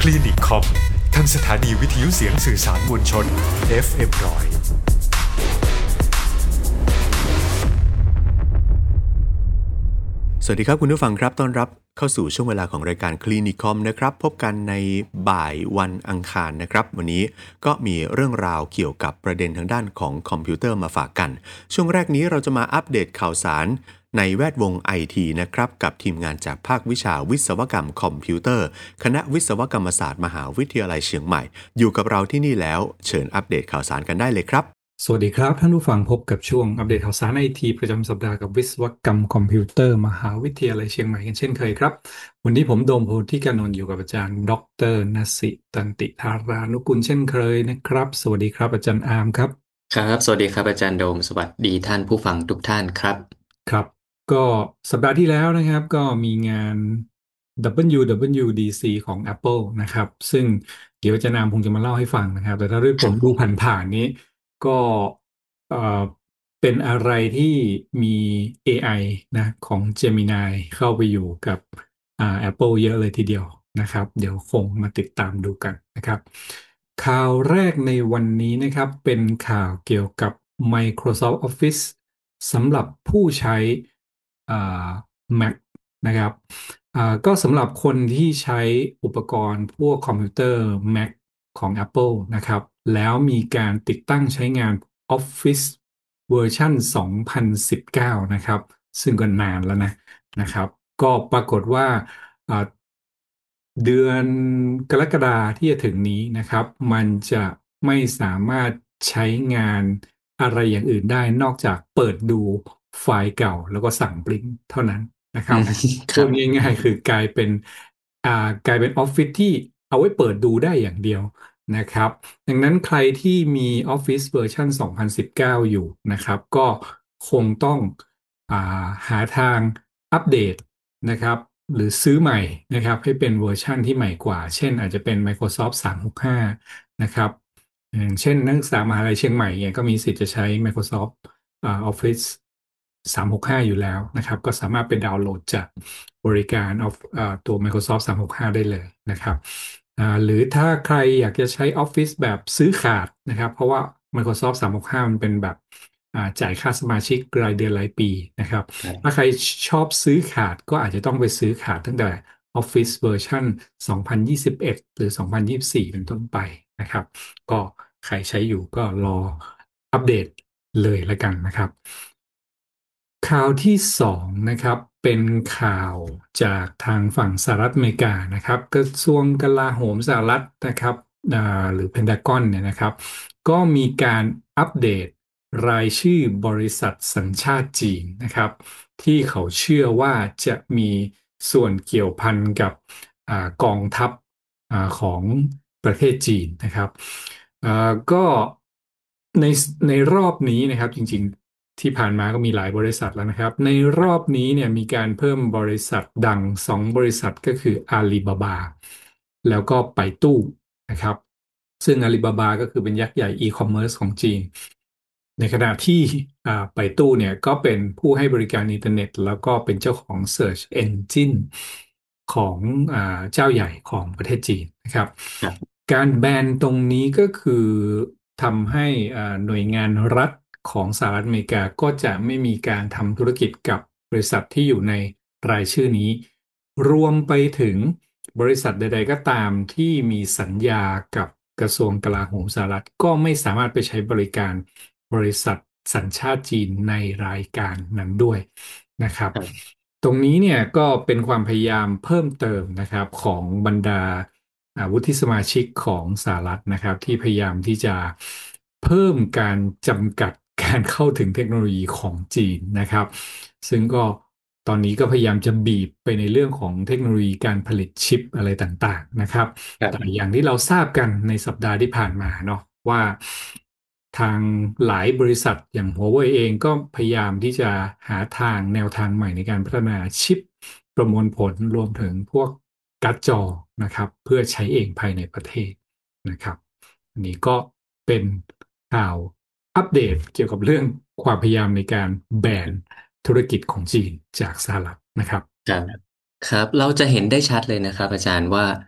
ลินิกคอมทางสถานีวิทยุเสียงสื่อสารมวลชน FM ร้อยสวัสดีครับคุณผู้ฟังครับต้อนรับเข้าสู่ช่วงเวลาของรายการคลินิกคอมนะครับพบกันในบ่ายวันอังคารนะครับวันนี้ก็มีเรื่องราวเกี่ยวกับประเด็นทางด้านของคอมพิวเตอร์มาฝากกันช่วงแรกนี้เราจะมาอัปเดตข่าวสารในแวดวง IT นะครับกับทีมงานจากภาควิชาวิศวกรรมคอมพิวเตอร์คณะวิศวกรรมศาสตร์มหาวิทยาลัยเชียงใหม่อยู่กับเราที่นี่แล้วเชิญอัปเดตข่าวสารกันได้เลยครับสวัสดีครับท่านผู้ฟังพบกับช่วงอัปเดตข่าวสารไอทีประจำสัปดาห์กับวิศวกรรมคอมพิวเตอร์มหาวิทยาลัยเชียงใหม่กันเช่นเคยครับวันนี้ผมโดมโพธิกานนท์อยู่กับอาจารย์ดรนสิตันติธารานุกุลเช่นเคยนะครับสวัสดีครับอาจารย์อาร์มครับครับสวัสดีครับอาจารย์โดมสวัสดีท่านผู้ฟังทุกท่านครับครับก็สัปดาห์ที่แล้วนะครับก็มีงาน WWDC ของ Apple นะครับซึ่งเดี๋ยวอาจารย์อาร์มคงจะมาเล่าให้ฟังนะครับแต่ถ้าด้วยผมดูผ่านๆนี้ก็เอ่อเป็นอะไรที่มี AI นะของ Gemini เข้าไปอยู่กับApple เยอะเลยทีเดียวนะครับเดี๋ยวคงมาติดตามดูกันนะครับข่าวแรกในวันนี้นะครับเป็นข่าวเกี่ยวกับ Microsoft Office สำหรับผู้ใช้อ่า Mac นะครับก็สำหรับคนที่ใช้อุปกรณ์พวกคอมพิวเตอร์ Mac ของ Apple นะครับแล้วมีการติดตั้งใช้งาน Office เวอร์ชัน2019นะครับซึ่งก็นานแล้วนะครับก็ปรากฏว่าอ่าเดือนกรกฎาที่จะถึงนี้นะครับมันจะไม่สามารถใช้งานอะไรอย่างอื่นได้นอกจากเปิดดูไฟล์เก่าแล้วก็สั่งปริ้นเท่านั้นนะครับพูดครับง่ายๆคือกลายเป็นออฟฟิศที่เอาไว้เปิดดูได้อย่างเดียวนะครับดังนั้นใครที่มี Office เวอร์ชัน2019อยู่นะครับก็คงต้องอ่าหาทางอัปเดตนะครับหรือซื้อใหม่นะครับให้เป็นเวอร์ชันที่ใหม่กว่าเช่นอาจจะเป็น Microsoft 365นะครับอย่างเช่นนักศึกษามหาลัยเชียงใหม่เนี่ยก็มีสิทธิ์จะใช้ Microsoft Office 365อยู่แล้วนะครับก็สามารถไปดาวน์โหลดจากบริการตัว Microsoft 365ได้เลยนะครับหรือถ้าใครอยากจะใช้ Office แบบซื้อขาดนะครับเพราะว่า Microsoft 365มันเป็นแบบจ่ายค่าสมาชิกรายเดือนรายปีนะครับถ้าใครชอบซื้อขาดก็อาจจะต้องไปซื้อขาดตั้งแต่ Office เวอร์ชัน2021หรือ2024เป็นต้นไปนะครับก็ใครใช้อยู่ก็รออัปเดตเลยละกันนะครับ ข่าวที่สองนะครับเป็นข่าวจากทางฝั่งสหรัฐอเมริกานะครับกระทรวงกลาโหมสหรัฐนะครับหรือเพนทากอนเนี่ยนะครับก็มีการอัปเดตรายชื่อบริษัทสัญชาติจีนนะครับที่เขาเชื่อว่าจะมีส่วนเกี่ยวพันกับกองทัพของประเทศจีนนะครับก็ในในรอบนี้นะครับจริงๆที่ผ่านมาก็มีหลายบริษัทแล้วนะครับในรอบนี้เนี่ยมีการเพิ่มบริษัทดัง2บริษัทก็คืออาลีบาบาแล้วก็ไปตู้นะครับซึ่งอาลีบาบาก็คือเป็นยักษ์ใหญ่อีคอมเมิร์ซของจีนในขณะที่ไปตู้เนี่ยก็เป็นผู้ให้บริการอินเทอร์เน็ตแล้วก็เป็นเจ้าของ Search Engine ของเจ้าใหญ่ของประเทศจีนนะครับครับการแบนตรงนี้ก็คือทำให้หน่วยงานรัฐของสหรัฐอเมริกาก็จะไม่มีการทำธุรกิจกับบริษัทที่อยู่ในรายชื่อนี้รวมไปถึงบริษัทใดๆก็ตามที่มีสัญญากับกระทรวงกลาโหมสหรัฐก็ไม่สามารถไปใช้บริการบริษัทสัญชาติจีนในรายการนั้นด้วยนะครับครับตรงนี้เนี่ยก็เป็นความพยายามเพิ่มเติมนะครับของบรรดาวุฒิสมาชิกของสหรัฐนะครับที่พยายามที่จะเพิ่มการจำกัดการเข้าถึงเทคโนโลยีของจีนนะครับซึ่งก็ตอนนี้ก็พยายามจะบีบไปในเรื่องของเทคโนโลยีการผลิตชิปอะไรต่างๆนะครับแต่ครับอย่างที่เราทราบกันในสัปดาห์ที่ผ่านมาเนาะว่าทางหลายบริษัทอย่าง Huawei เองก็พยายามที่จะหาทางแนวทางใหม่ในการพัฒนาชิปประมวลผลรวมถึงพวกการ์ดจอนะครับเพื่อใช้เองภายในประเทศนะครับอันนี้ก็เป็นข่าวอัปเดตเกี่ยวกับเรื่องความพยายามในการแบนธุรกิจของจีนจากสหรัฐนะครับครับครับเราจะเห็นได้ชัดเลยนะครับอาจารย์ว่า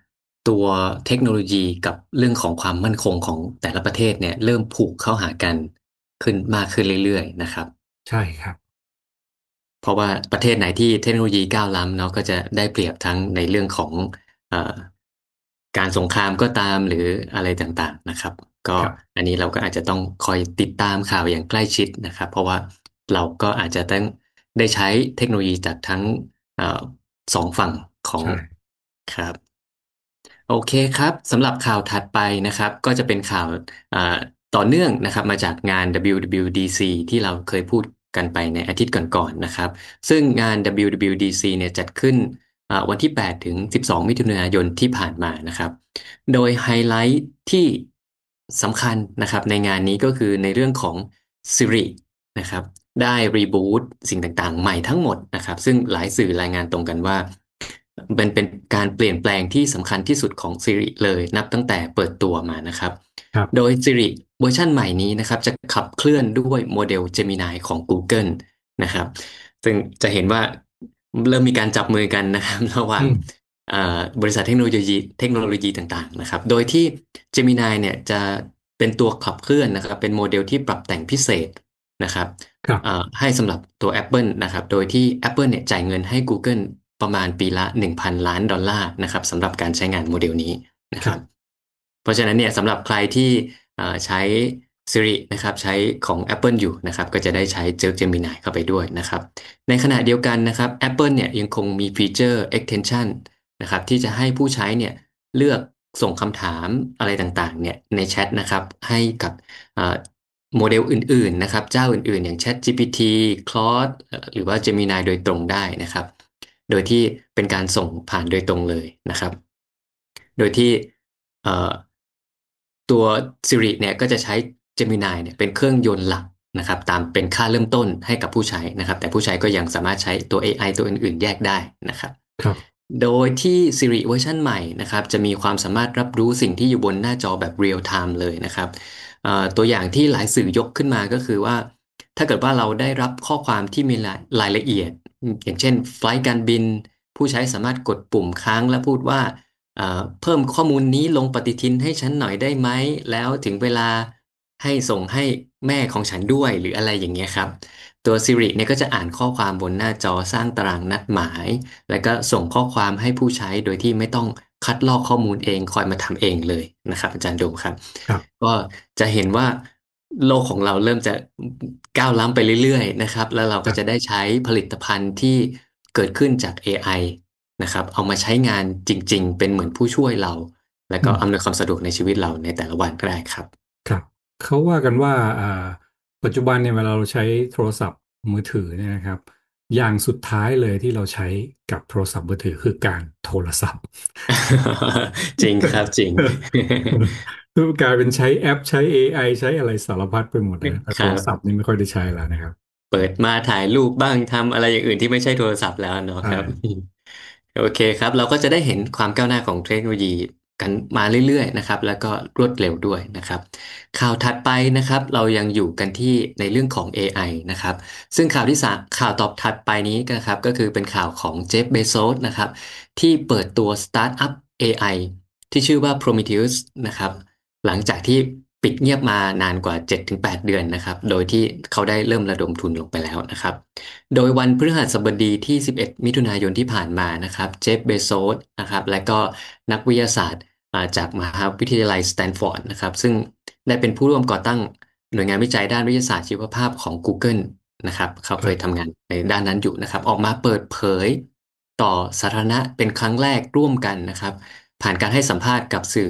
ตัวเทคโนโลยีกับเรื่องของความมั่นคงของแต่ละประเทศเนี่ยเริ่มผูกเข้าหากันขึ้นมากขึ้นเรื่อยๆนะครับใช่ครับเพราะว่าประเทศไหนที่เทคโนโลยีก้าวล้ำเนาะก็จะได้เปรียบทั้งในเรื่องของเอ่อการสงครามก็ตามหรืออะไรต่างๆนะครับก็ครับอันนี้เราก็อาจจะต้องคอยติดตามข่าวอย่างใกล้ชิดนะครับเพราะว่าเราก็อาจจะต้องได้ใช้เทคโนโลยีจากทั้งเอ่อสองฝั่งของใช่ครับ โอเคครับสำหรับข่าวถัดไปนะครับก็จะเป็นข่าวอ่าต่อเนื่องนะครับมาจากงาน WWDC ที่เราเคยพูดกันไปในอาทิตย์ก่อนๆนะครับซึ่งงาน WWDC เนี่ยจัดขึ้นวันที่8ถึง12มิถุนายนที่ผ่านมานะครับโดยไฮไลท์ที่สำคัญนะครับในงานนี้ก็คือในเรื่องของ Siri นะครับได้รีบูตสิ่งต่างๆใหม่ทั้งหมดนะครับซึ่งหลายสื่อรายงานตรงกันว่าเป็นการเปลี่ยนแปลงที่สำคัญที่สุดของ Siri เลยนับตั้งแต่เปิดตัวมานะครับโดครับย Siri เวอร์ชันใหม่นี้นะครับจะขับเคลื่อนด้วยโมเดล Gemini ของ Google นะครับซึ่งจะเห็นว่าเริ่มมีการจับมือกันนะครับระหว่างอืมบริษัทเทคโนโลยีต่างๆนะครับโดยที่ Gemini เนี่ยจะเป็นตัวขับเคลื่อนนะครับเป็นโมเดลที่ปรับแต่งพิเศษนะครับครับให้สำหรับตัว Apple นะครับโดยที่ Apple เนี่ยจ่ายเงินให้ Google ประมาณปีละ1,000 ล้านดอลลาร์นะครับสำหรับการใช้งานโมเดลนี้นะครับครับเพราะฉะนั้นเนี่ยสำหรับใครที่ใช้ Siri นะครับใช้ของ Apple อยู่นะครับก็จะได้ใช้เจอ Gemini เข้าไปด้วยนะครับในขณะเดียวกันนะครับ Apple เนี่ยยังคงมีฟีเจอร์ extension นะครับที่จะให้ผู้ใช้เนี่ยเลือกส่งคำถามอะไรต่างๆเนี่ยในแชทนะครับให้กับอ่าโมเดลอื่นๆนะครับเจ้าอื่นๆอย่าง ChatGPT Claude หรือว่า Gemini โดยตรงได้นะครับโดยที่เป็นการส่งผ่านโดยตรงเลยนะครับโดยที่เอ่อตัว Siri เนี่ยก็จะใช้ Gemini เนี่ยเป็นเครื่องยนต์หลักนะครับตามเป็นค่าเริ่มต้นให้กับผู้ใช้นะครับแต่ผู้ใช้ก็ยังสามารถใช้ตัว AI ตัวอื่นๆแยกได้นะครับครับโดยที่ Siri เวอร์ชันใหม่นะครับจะมีความสามารถรับรู้สิ่งที่อยู่บนหน้าจอแบบเรียลไทม์เลยนะครับตัวอย่างที่หลายสื่อยกขึ้นมาก็คือว่าถ้าเกิดว่าเราได้รับข้อความที่มีรายละเอียดอย่างเช่นไฟล์การบินผู้ใช้สามารถกดปุ่มค้างและพูดว่าเพิ่มข้อมูลนี้ลงปฏิทินให้ฉันหน่อยได้ไหมแล้วถึงเวลาให้ส่งให้แม่ของฉันด้วยหรืออะไรอย่างเงี้ยครับตัว Siri เนี่ยก็จะอ่านข้อความบนหน้าจอสร้างตารางนัดหมาย แล้วก็ส่งข้อความให้ผู้ใช้โดยที่ไม่ต้องคัดลอกข้อมูลเองคอยมาทำเองเลยนะครับอาจารย์โดมครับครับก็จะเห็นว่าโลกของเราเริ่มจะก้าวล้ำไปเรื่อยๆนะครับแล้วเราก็จะได้ครับใช้ผลิตภัณฑ์ที่เกิดขึ้นจาก AI นะครับเอามาใช้งานจริงๆเป็นเหมือนผู้ช่วยเราแล้วก็อืมอำนวยความสะดวกในชีวิตเราในแต่ละวันก็ได้ครับครับเขาว่ากันว่าปัจจุบันเนี่ยเวลาเราใช้โทรศัพท์มือถือเนี่ยนะครับอย่างสุดท้ายเลยที่เราใช้กับโทรศัพท์มือถือคือการโทรศัพท์จริงครับจริงคือกลายเป็นใช้แอปใช้ AI ใช้อะไรสารพัดไปหมดเลยแต่คโทรศัพท์รับนี่ไม่ค่อยได้ใช้แล้วนะครับเปิดมาถ่ายรูปบ้างทำอะไรอย่างอื่นที่ไม่ใช่โทรศัพท์แล้วเนาะใช่ครับโอเคครับเราก็จะได้เห็นความก้าวหน้าของเทคโนโลยีกันมาเรื่อยๆนะครับแล้วก็รวดเร็วด้วยนะครับข่าวถัดไปนะครับเรายังอยู่กันที่ในเรื่องของ AI นะครับซึ่งข่าวที่สามข่าวตอบถัดไปนี้นะครับก็คือเป็นข่าวของเจฟเบโซสนะครับที่เปิดตัวสตาร์ทอัพ AI ที่ชื่อว่า Prometheus นะครับ หลังจากที่ปิดเงียบมานานกว่า7-8เดือนนะครับโดยที่เขาได้เริ่มระดมทุนลงไปแล้วนะครับโดยวันพฤหัสบดีที่11มิถุนายนที่ผ่านมานะครับเจฟเบโซสนะครับและก็นักวิทยาศาสตร์จากมหาวิทยาลัยสแตนฟอร์ดนะครับซึ่งได้เป็นผู้ร่วมก่อตั้งหน่วยงานวิจัยด้านวิทยาศาสตร์ชีวภาพของ Google นะครับเขาครับเคยทำงานในด้านนั้นอยู่นะครับออกมาเปิดเผยต่อสาธารณะเป็นครั้งแรกร่วมกันนะครับผ่านการให้สัมภาษณ์กับสื่อ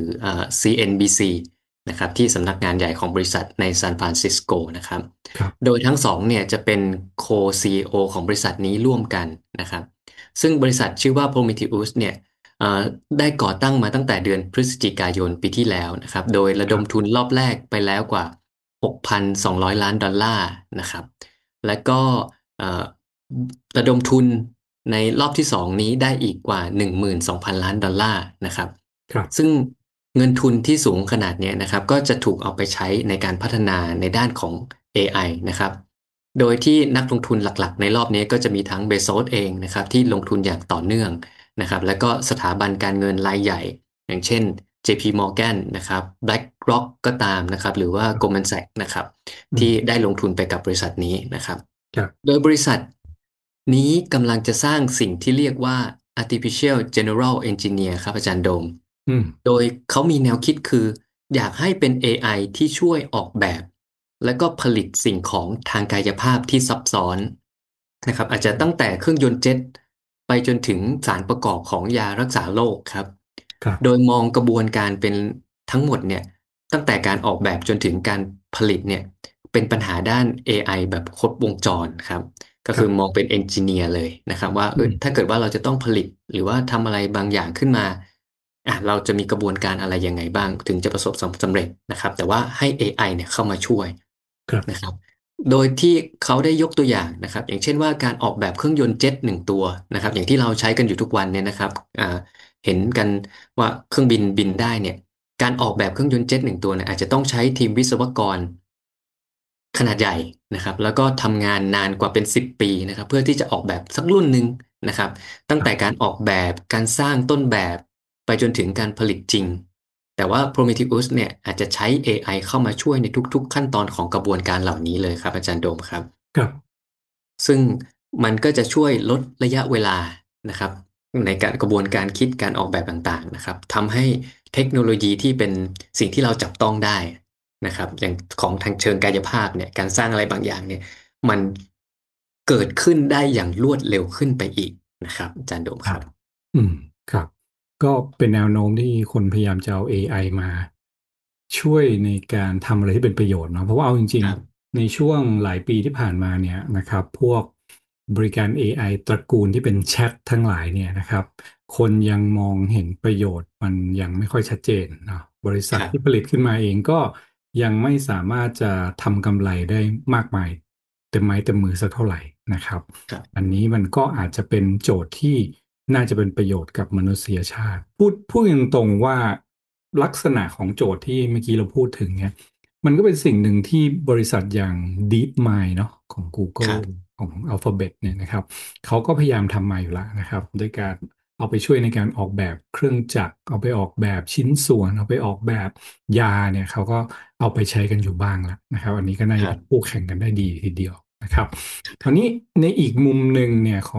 CNBC นะครับที่สำนักงานใหญ่ของบริษัทในซานฟรานซิสโกนะครับครับโดยทั้งสองเนี่ยจะเป็นโค CEO ของบริษัทนี้ร่วมกันนะครับซึ่งบริษัทชื่อว่า Prometheus เนี่ยได้ก่อตั้งมาตั้งแต่เดือนพฤศจิกายนปีที่แล้วนะครับโดยระครับดมทุนรอบแรกไปแล้วกว่า6,200 ล้านดอลลาร์นะครับและก็เอ่อระดมทุนในรอบที่สองนี้ได้อีกกว่า12,000 ล้านดอลลาร์นะครับครับซึ่งเงินทุนที่สูงขนาดเนี้ยนะครับก็จะถูกเอาไปใช้ในการพัฒนาในด้านของ AI นะครับโดยที่นักลงทุนหลักๆในรอบนี้ก็จะมีทั้งเบโซสเองนะครับที่ลงทุนอย่างต่อเนื่องนะครับและก็สถาบันการเงินรายใหญ่อย่างเช่น JP Morgan นะครับ BlackRock ก็ตามนะครับหรือว่า Goldman Sachs นะครับที่อืมได้ลงทุนไปกับบริษัทนี้นะครับครับโดยบริษัทนี้กำลังจะสร้างสิ่งที่เรียกว่า Artificial General Engineer ครับอาจารย์โดมอืมโดยเขามีแนวคิดคืออยากให้เป็น AI ที่ช่วยออกแบบและก็ผลิตสิ่งของทางกายภาพที่ซับซ้อนนะครับอาจจะตั้งแต่เครื่องยนต์เจ็ตไปจนถึงสารประกอบของยารักษาโรคครับโดยครับมองกระบวนการเป็นทั้งหมดเนี่ยตั้งแต่การออกแบบจนถึงการผลิตเนี่ยเป็นปัญหาด้าน AI แบบครบวงจรครับ ก็คือมครับองเป็นเอนจิเนียร์เลยนะครับว่าอืมถ้าเกิดว่าเราจะต้องผลิตหรือว่าทำอะไรบางอย่างขึ้นมาเราจะมีกระบวนการอะไรยังไงบ้างถึงจะประสบสำเร็จนะครับแต่ว่าให้ AI เนี่ยเข้ามาช่วยครับนะครับโดยที่เขาได้ยกตัวอย่างนะครับอย่างเช่นว่าการออกแบบเครื่องยนต์เจ็ตหนึ่งตัวนะครับอย่างที่เราใช้กันอยู่ทุกวันเนี่ยนะครับเห็นกันว่าเครื่องบินบินได้เนี่ยการออกแบบเครื่องยนต์เจ็ตหนึ่งตัวเนี่ยอาจจะต้องใช้ทีมวิศวกร ขนาดใหญ่นะครับแล้วก็ทำงานนานกว่าเป็น10 ปีนะครับเพื่อที่จะออกแบบสักรุ่นหนึ่งนะครับตั้งแต่การออกแบบการสร้างต้นแบบไปจนถึงการผลิตจริงแต่ว่า Prometheus เนี่ยอาจจะใช้ AI เข้ามาช่วยในทุกๆขั้นตอนของกระบวนการเหล่านี้เลยครับอาจารย์โดมครับครับซึ่งมันก็จะช่วยลดระยะเวลานะครับในการกระบวนการคิดการออกแบบต่างๆนะครับทำให้เทคโนโลยีที่เป็นสิ่งที่เราจับต้องได้นะครับอย่างของทางเชิงกายภาพเนี่ยการสร้างอะไรบางอย่างเนี่ยมันเกิดขึ้นได้อย่างรวดเร็วขึ้นไปอีกนะครับอาจารย์โดมครับครับอืมครับก็เป็นแนวโน้มที่คนพยายามจะเอา AI มาช่วยในการทำอะไรที่เป็นประโยชน์เนาะเพราะว่าเอาจริงครับๆในช่วงหลายปีที่ผ่านมาเนี่ยนะครับพวกบริการ AI ตระกูลที่เป็นแชททั้งหลายเนี่ยนะครับคนยังมองเห็นประโยชน์มันยังไม่ค่อยชัดเจนเนาะบริษัทที่ผครับลิตขึ้นมาเองก็ยังไม่สามารถจะทำกำไรได้มากมายเต็มไม้เต็มมือสักเท่าไหร่นะครับครับอันนี้มันก็อาจจะเป็นโจทย์ที่น่าจะเป็นประโยชน์กับมนุษยชาติพูดตรงๆว่าลักษณะของโจทย์ที่เมื่อกี้เราพูดถึงเนี่ยมันก็เป็นสิ่งหนึ่งที่บริษัทอย่าง DeepMind เนาะของค Google รับของ Alphabet เนี่ยนะครับเขาก็พยายามทำมาอยู่แล้วนะครับด้วยการเอาไปช่วยในการออกแบบเครื่องจักรเอาไปออกแบบชิ้นส่วนเอาไปออกแบบยาเนี่ยเขาก็เอาไปใช้กันอยู่บ้างแล้วนะครับอันนี้ก็น่าจะเป็นครับคู่แข่งกันได้ดีทีเดียวนะครับ คราวนี้ในอีกมุมหนึ่งเนี่ยของ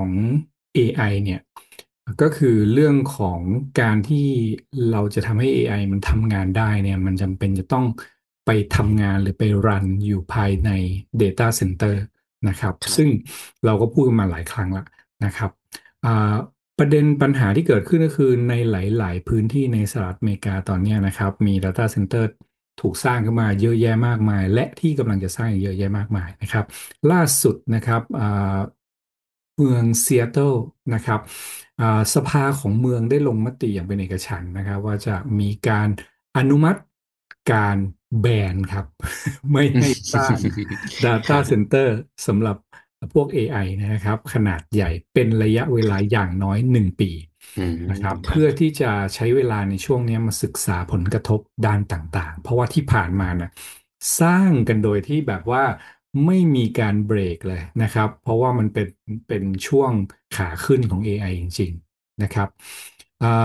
AI เนี่ยก็คือเรื่องของการที่เราจะทำให้ AI มันทำงานได้เนี่ยมันจำเป็นจะต้องไปทำงานหรือไปรันอยู่ภายใน Data Center นะครับซึ่งครับเราก็พูดกันมาหลายครั้งแล้วนะครับอ่าประเด็นปัญหาที่เกิดขึ้นก็คือในหลายๆพื้นที่ในสหรัฐอเมริกาตอนเนี้ยนะครับมี Data Center ถูกสร้างขึ้นมาเยอะแยะมากมายและที่กำลังจะสร้างเยอะแยะมากมายนะครับ ล่าสุดนะครับเมืองซีแอตเทิลนะครับอ่าสภาของเมืองได้ลงมติอย่างเป็นเอกฉันท์นะครับว่าจะมีการอนุมัติการแบนครับไม่ให้สร้างค Data รับ Center สำหรับพวก AI นะครับขนาดใหญ่เป็นระยะเวลาอย่างน้อย1 ปีอืมนะครับครับเพื่อที่จะใช้เวลาในช่วงนี้มาศึกษาผลกระทบด้านต่างๆเพราะว่าที่ผ่านมานะสร้างกันโดยที่แบบว่าไม่มีการเบรกเลยนะครับเพราะว่ามันเป็นช่วงขาขึ้นของ AI จริงๆนะครับอ่า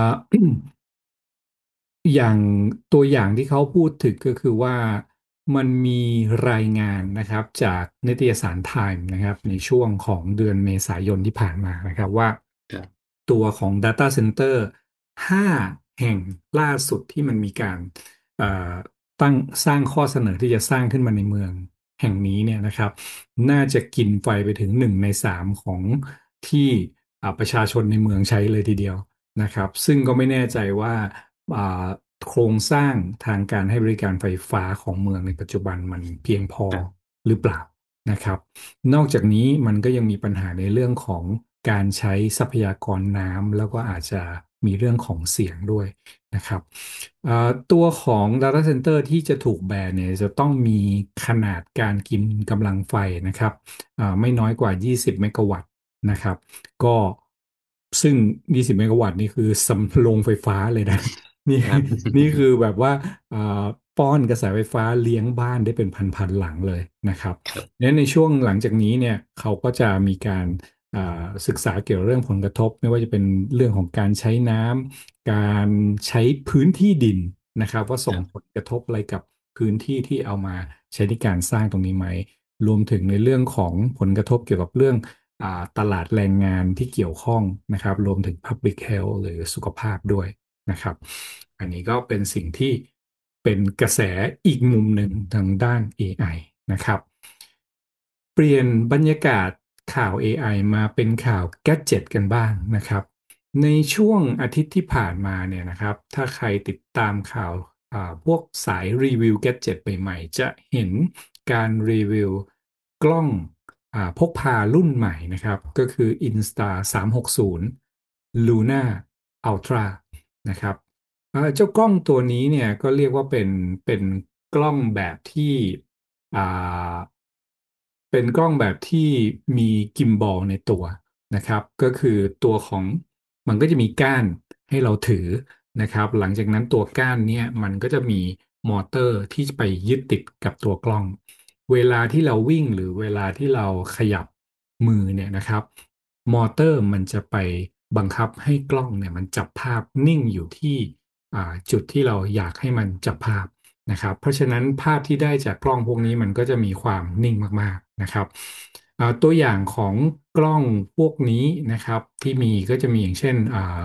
อย่างตัวอย่างที่เขาพูดถึงก็คือว่ามันมีรายงานนะครับจากนิตยสารไทม์นะครับในช่วงของเดือนเมษายนที่ผ่านมานะครับว่าครับตัวของ Data Center 5แห่งล่าสุดที่มันมีการเอ่อตั้งสร้างข้อเสนอที่จะสร้างขึ้นมาในเมืองแห่งนี้เนี่ยนะครับน่าจะกินไฟไปถึง1 ใน 3ของที่ประชาชนในเมืองใช้เลยทีเดียวนะครับซึ่งก็ไม่แน่ใจว่า อ่าโครงสร้างทางการให้บริการไฟฟ้าของเมืองในปัจจุบันมันเพียงพอครับหรือเปล่านะครับนอกจากนี้มันก็ยังมีปัญหาในเรื่องของการใช้ทรัพยากรน้ำแล้วก็อาจจะมีเรื่องของเสียงด้วยนะครับตัวของ Data Center ที่จะถูกแบนเนี่ยจะต้องมีขนาดการกินกำลังไฟนะครับไม่น้อยกว่า20เมกะวัตต์นะครับก็ซึ่ง20เมกะวัตต์นี่คือสำโรงไฟฟ้าเลยนะ นี่ครับนี่คือแบบว่าอ่าป้อนกระแสไฟฟ้าเลี้ยงบ้านได้เป็นพันๆหลังเลยนะครับครับและในช่วงหลังจากนี้เนี่ยเขาก็จะมีการศึกษาเกี่ยวกับเรื่องผลกระทบไม่ว่าจะเป็นเรื่องของการใช้น้ำการใช้พื้นที่ดินนะครับว่าส่งผลกระทบอะไรกับพื้นที่ที่เอามาใช้ในการสร้างตรงนี้ไหมรวมถึงในเรื่องของผลกระทบเกี่ยวกับเรื่องตลาดแรงงานที่เกี่ยวข้องนะครับรวมถึง Public Health หรือสุขภาพด้วยนะครับอันนี้ก็เป็นสิ่งที่เป็นกระแสอีกมุมหนึ่งทางด้าน AI นะครับ เปลี่ยนบรรยากาศข่าว AI มาเป็นข่าวแกดเจ็ตกันบ้างนะครับในช่วงอาทิตย์ที่ผ่านมาเนี่ยนะครับถ้าใครติดตามข่าวพวกสายรีวิวแกดเจ็ตใหม่ๆจะเห็นการรีวิวกล้องพกพารุ่นใหม่นะครับก็คือ Insta 360 Luna Ultra นะครับเจ้ากล้องตัวนี้เนี่ยก็เรียกว่าเป็นกล้องแบบที่ อ่าเป็นกล้องแบบที่มีกิมบอลในตัวนะครับก็คือตัวของมันก็จะมีก้านให้เราถือนะครับหลังจากนั้นตัวก้านเนี่ยมันก็จะมีมอเตอร์ที่ไปยึดติดกับตัวกล้องเวลาที่เราวิ่งหรือเวลาที่เราขยับมือเนี่ยนะครับมอเตอร์มันจะไปบังคับให้กล้องเนี่ยมันจับภาพนิ่งอยู่ที่จุดที่เราอยากให้มันจับภาพ นะครับเพราะฉะนั้นภาพที่ได้จากกล้องพวกนี้มันก็จะมีความนิ่งมากๆนะครับตัวอย่างของกล้องพวกนี้นะครับที่มีก็จะมีอย่างเช่น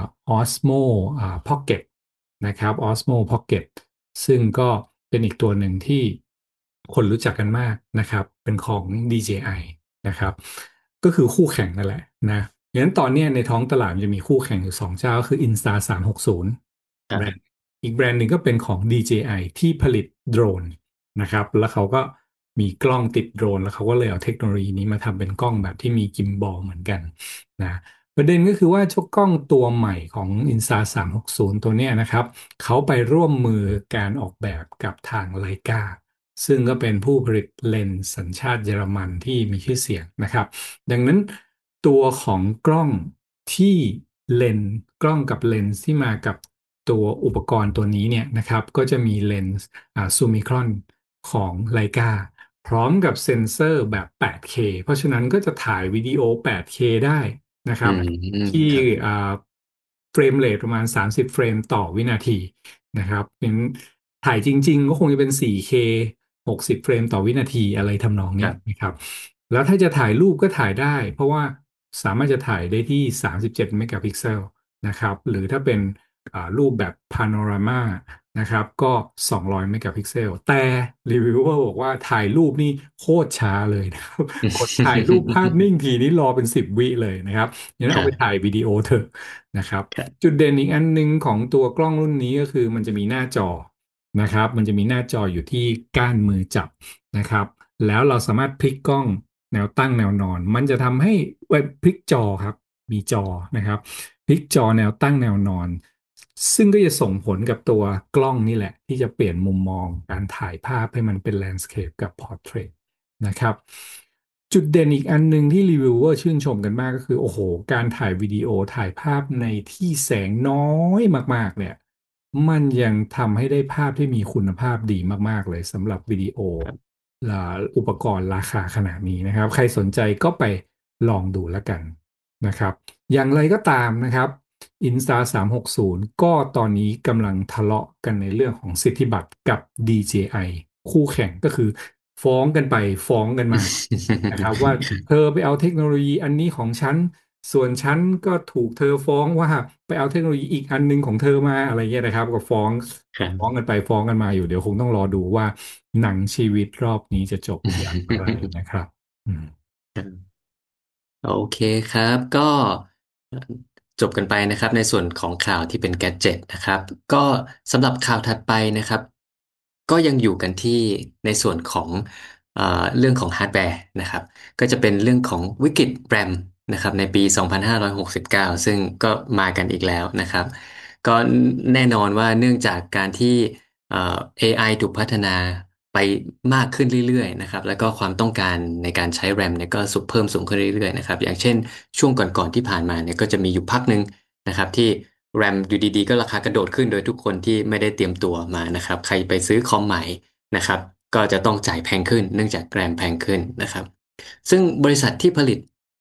Osmo Pocket นะครับ Osmo Pocket ซึ่งก็เป็นอีกตัวหนึ่งที่คนรู้จักกันมากนะครับเป็นของ DJI นะครับก็คือคู่แข่งนั่นแหละนะอย่างนั้นตอนนี้ในท้องตลาดมันจะมีคู่แข่งอยู่สองเจ้าคือ Insta 360แบรนด์ครับอีกแบรนด์หนึ่งก็เป็นของ DJI ที่ผลิตโดรนนะครับแล้วเขาก็มีกล้องติดโดรนแล้วเขาก็เลยเอาเทคโนโลยีนี้มาทำเป็นกล้องแบบที่มีกิมบอลเหมือนกันนะประเด็นก็คือว่าเจ้ากล้องตัวใหม่ของ Insta 360ตัวเนี้ยนะครับเขาไปร่วมมือการออกแบบกับทางไลกาซึ่งก็เป็นผู้ผลิตเลนส์สัญชาติเยอรมันที่มีชื่อเสียงนะครับดังนั้นตัวของกล้องที่เลนส์กล้องกับเลนส์ที่มากับ ตัวอุปกรณ์ตัวนี้เนี่ยนะครับก็จะมีเลนส์ซูมิครอนของไลกาพร้อมกับเซ็นเซอร์แบบ 8K เพราะฉะนั้นก็จะถ่ายวิดีโอ 8K ได้นะครับที่ครับอ่าเฟรมเรทประมาณ30เฟรมต่อวินาทีนะครับเป็นถ่ายจริงๆก็คงจะเป็น 4K 60เฟรมต่อวินาทีอะไรทำนองเนี้ยครับนะครับแล้วถ้าจะถ่ายรูปก็ถ่ายได้เพราะว่าสามารถจะถ่ายได้ที่37เมกะพิกเซลนะครับหรือถ้าเป็นรูปแบบพาโนรามานะครับก็200เมกะพิกเซลแต่รีวิวเวอร์บอกว่าถ่ายรูปนี่โคตรช้าเลยนะครับกดถ่ายรูปภาพนิ่งทีนี้รอเป็น10 วิเลยนะครับงั้นเอาไปถ่ายวิดีโอเถอะนะครับจุดเด่นอีกอันหนึงของตัวกล้องรุ่นนี้ก็คือมันจะมีหน้าจอนะครับมันจะมีหน้าจออยู่ที่ก้านมือจับนะครับแล้วเราสามารถพลิกกล้องแนวตั้งแนวนอนมันจะทำให้พลิกจอครับมีจอนะครับพลิกจอแนวตั้งแนวนอน ซึ่งก็จะส่งผลกับตัวกล้องนี่แหละที่จะเปลี่ยนมุมมองการถ่ายภาพให้มันเป็นแลนด์สเคปกับพอร์เทรตนะครับจุดเด่นอีกอันหนึ่งที่รีวิวเวอร์ชื่นชมกันมากก็คือโอ้โหการถ่ายวิดีโอถ่ายภาพในที่แสงน้อยมากๆเนี่ยมันยังทำให้ได้ภาพที่มีคุณภาพดีมากๆเลยสำหรับวิดีโอครับและอุปกรณ์ราคาขนาดนี้นะครับใครสนใจก็ไปลองดูแล้วกันนะครับอย่างไรก็ตามนะครับ Insta 360ก็ตอนนี้กำลังทะเลาะกันในเรื่องของสิทธิบัตรกับ DJI คู่แข่งก็คือฟ้องกันไปฟ้องกันมานะครับว่าเธอไปเอาเทคโนโลยีอันนี้ของฉันส่วนฉันก็ถูกเธอฟ้องว่าไปเอาเทคโนโลยีอีกอันหนึงของเธอมาอะไรเงี้ยนะครับก็ฟ้องครับกันไปฟ้องกันมาอยู่เดี๋ยวคงต้องรอดูว่าหนังชีวิตรอบนี้จะจบอย่างไรนะครับอืมโอเคครับก็จบกันไปนะครับในส่วนของข่าวที่เป็นแกดเจ็ตนะครับก็สำหรับข่าวถัดไปนะครับก็ยังอยู่กันที่ในส่วนของเรื่องของฮาร์ดแวร์นะครับก็จะเป็นเรื่องของวิกฤตแรมนะครับในปี2569ซึ่งก็มากันอีกแล้วนะครับก็แน่นอนว่าเนื่องจากการที่AI ถูกพัฒนาไปมากขึ้นเรื่อยๆนะครับแล้วก็ความต้องการในการใช้แรมเนี่ยก็เพิ่มสูงขึ้นเรื่อยๆนะครับอย่างเช่นช่วงก่อนๆที่ผ่านมาเนี่ยก็จะมีอยู่พักหนึ่งนะครับที่แรมอยู่ดีๆก็ราคากระโดดขึ้นโดยทุกคนที่ไม่ได้เตรียมตัวมานะครับใครไปซื้อคอมใหม่นะครับก็จะต้องจ่ายแพงขึ้นเนื่องจากแรมแพงขึ้นนะครับซึ่งบริษัทที่ผลิต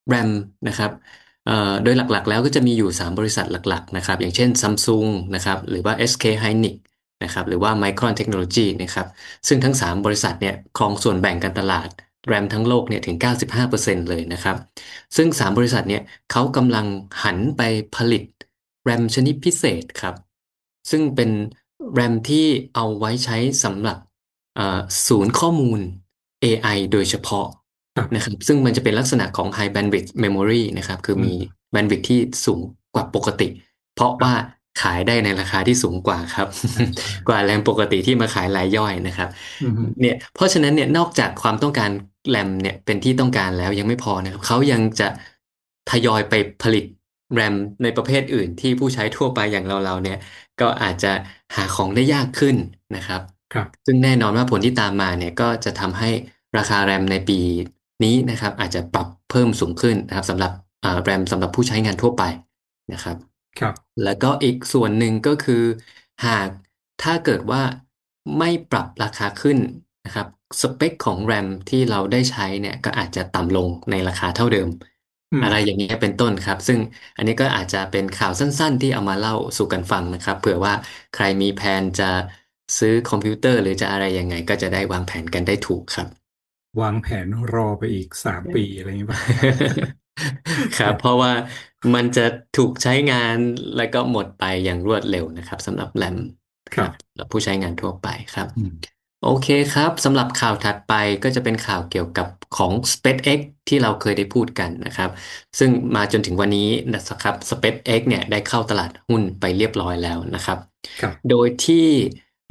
RAM นะครับโดยหลักๆแล้วก็จะมีอยู่3บริษัทหลักๆนะครับอย่างเช่น Samsung นะครับหรือว่า SK Hynix นะครับหรือว่า Micron Technology นะครับซึ่งทั้ง3บริษัทเนี่ยครองส่วนแบ่งการตลาด RAM ทั้งโลกเนี่ยถึง95%เลยนะครับซึ่ง3บริษัทเนี่ยเขากำลังหันไปผลิต RAM ชนิดพิเศษครับซึ่งเป็น RAM ที่เอาไว้ใช้สำหรับเอ่อศูนย์ข้อมูล AI โดยเฉพาะครับนะครับซึ่งมันจะเป็นลักษณะของ High Bandwidth Memory นะครับคือมีอืม bandwidth ที่สูงกว่าปกติเพราะว่าครับขายได้ในราคาที่สูงกว่าครับใช่ใช่กว่าแรมปกติที่มาขายรายย่อยนะครับอืมเนี่ยเพราะฉะนั้นเนี่ยนอกจากความต้องการแรมเนี่ยเป็นที่ต้องการแล้วยังไม่พอนะครับเขายังจะทยอยไปผลิตแรมในประเภทอื่นที่ผู้ใช้ทั่วไปอย่างเราเนี่ยก็อาจจะหาของได้ยากขึ้นนะครับครับซึ่งแน่นอนว่าผลที่ตามมาเนี่ยก็จะทำให้ราคาแรมในปีนี้นะครับอาจจะปรับเพิ่มสูงขึ้นนะครับสำหรับแรมสำหรับผู้ใช้งานทั่วไปนะครับครับแล้วก็อีกส่วนหนึ่งก็คือหากถ้าเกิดว่าไม่ปรับราคาขึ้นนะครับสเปคของ RAM ที่เราได้ใช้เนี่ยก็อาจจะต่ำลงในราคาเท่าเดิมอืมอะไรอย่างเงี้ยเป็นต้นครับซึ่งอันนี้ก็อาจจะเป็นข่าวสั้นๆที่เอามาเล่าสู่กันฟังนะครับเผื่อว่าใครมีแผนจะซื้อคอมพิวเตอร์หรือจะอะไรยังไงก็จะได้วางแผนกันได้ถูกครับวางแผนรอไปอีก3 ปีอะไรอย่างนี้ป่ะครับเพราะว่ามันจะถูกใช้งานแล้วก็หมดไปอย่างรวดเร็วนะครับสำหรับแรมครับครับสำหรับผู้ใช้งานทั่วไปครับอืมโอเคครับสำหรับข่าวถัดไปก็จะเป็นข่าวเกี่ยวกับของ SpaceX ที่เราเคยได้พูดกันนะครับซึ่งมาจนถึงวันนี้นะครับ SpaceX เนี่ยได้เข้าตลาดหุ้นไปเรียบร้อยแล้วนะครับโดครับยที่เอ่อ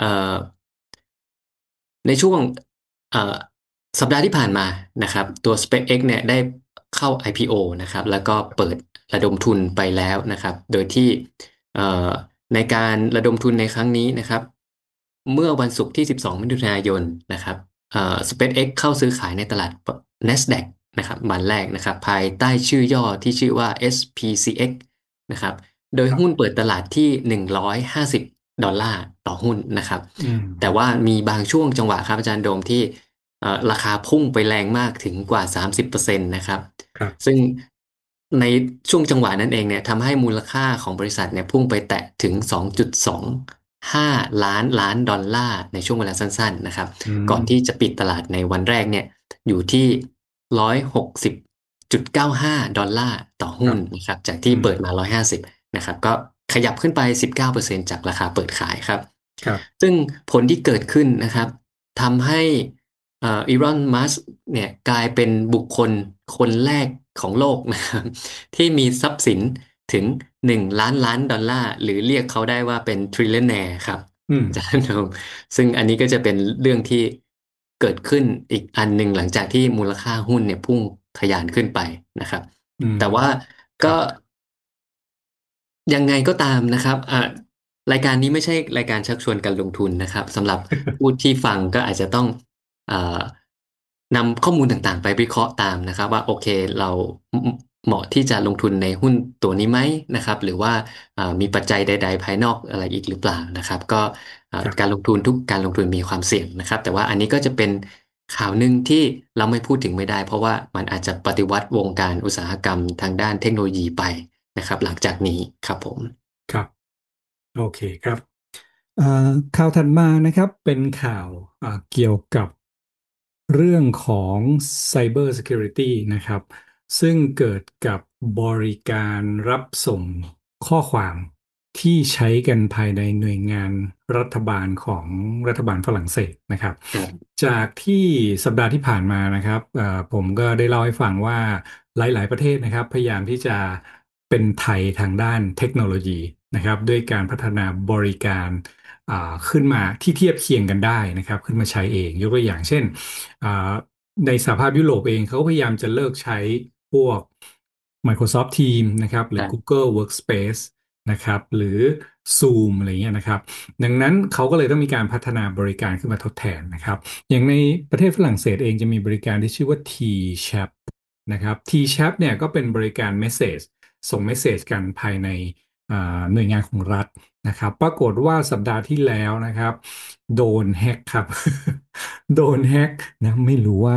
ในช่วงเอ่อสัปดาห์ที่ผ่านมานะครับตัว SpaceX เนี่ยได้เข้า IPO นะครับแล้วก็เปิดระดมทุนไปแล้วนะครับโดยที่เอ่อในการระดมทุนในครั้งนี้นะครับเมื่อวันศุกร์ที่12มิถุนายนนะครับSpaceX เข้าซื้อขายในตลาด NASDAQ นะครับวันแรกนะครับภายใต้ชื่อย่อที่ชื่อว่า SPCX นะครับโดยหุ้นครับเปิดตลาดที่$150ต่อหุ้นนะครับอืมแต่ว่ามีบางช่วงจังหวะครับอาจารย์โดมที่ราคาพุ่งไปแรงมากถึงกว่า30%นะครับครับซึ่งในช่วงจังหวะนั้นเองเนี่ยทำให้มูลค่าของบริษัทเนี่ยพุ่งไปแตะถึง2.25ล้านดอลลาร์ในช่วงเวลาสั้นๆนะครับอืก่อนที่มจะปิดตลาดในวันแรกเนี่ยอยู่ที่160.95 ดอลลาร์ต่อคหุ้นรับนะครับจากอืที่มเปิดมา150นะครับก็ขยับขึ้นไป19%จากราคาเปิดขายครับครับซึ่งผลที่เกิดขึ้นนะครับทำให้อีลอนมัสก์เนี่ยกลายเป็นบุคคลคนแรกของโลกนะครับที่มีทรัพย์สินถึง1 ล้านล้านดอลลาร์หรือเรียกเขาได้ว่าเป็นทริลเลนแนร์ครับอืมอาจารย์โดมซึ่งอันนี้ก็จะเป็นเรื่องที่เกิดขึ้นอีกอันหนึ่งหลังจากที่มูลค่าหุ้นเนี่ยพุ่งทะยานขึ้นไปนะครับอืมแต่ว่าก็ครับยังไงก็ตามนะครับรายการนี้ไม่ใช่รายการชักชวนการลงทุนนะครับสำหรับผู้ที่ฟังก็อาจจะต้องเอ่อนำข้อมูลต่างๆไปวิเคราะห์ตามนะครับว่าโอเคเราเหมาะที่จะลงทุนในหุ้นตัวนี้ไหมนะครับหรือว่ามีปัจจัยใดๆภายนอกอะไรอีกหรือเปล่านะครับก็การลครับงทุนทุกการลงทุนมีความเสี่ยงนะครับแต่ว่าอันนี้ก็จะเป็นข่าวหนึ่งที่เราไม่พูดถึงไม่ได้เพราะว่ามันอาจจะปฏิวัติวงการอุตสาหกรรมทางด้านเทคโนโลยีไป นะครับหลังจากนี้ครับผมครับโอเคครับเอ่อข่าวถัดมานะครับเป็นข่าวเกี่ยวกับเรื่องของ Cyber Security นะครับซึ่งเกิดกับบริการรับส่งข้อความที่ใช้กันภายในหน่วยงานรัฐบาลของรัฐบาลฝรั่งเศสนะครับครับจากที่สัปดาห์ที่ผ่านมานะครับผมก็ได้เล่าให้ฟังว่าหลายๆประเทศนะครับพยายามที่จะเป็นไทยทางด้านเทคโนโลยีนะครับด้วยการพัฒนาบริการอ่าขึ้นมาที่เทียบเคียงกันได้นะครับขึ้นมาใช้เองยกตัวอย่างเช่นอ่าในสหภาพยุโรปเองเขาพยายามจะเลิกใช้พวก Microsoft Teams นะครับหรือครับ Google Workspace นะครับหรือ Zoom อะไรเงี้ยนะครับดังนั้นเขาก็เลยต้องมีการพัฒนาบริการขึ้นมาทดแทนนะครับอย่างในประเทศฝรั่งเศสเองจะมีบริการที่ชื่อว่า T-Chat นะครับ T-Chat เนี่ยก็เป็นบริการ Message ส่งเมสเซจกันภายในหน่วยงานของรัฐนะครับปรากฏว่าสัปดาห์ที่แล้วนะครับโดนแฮ็กครับโดนแฮ็กนะไม่รู้ว่า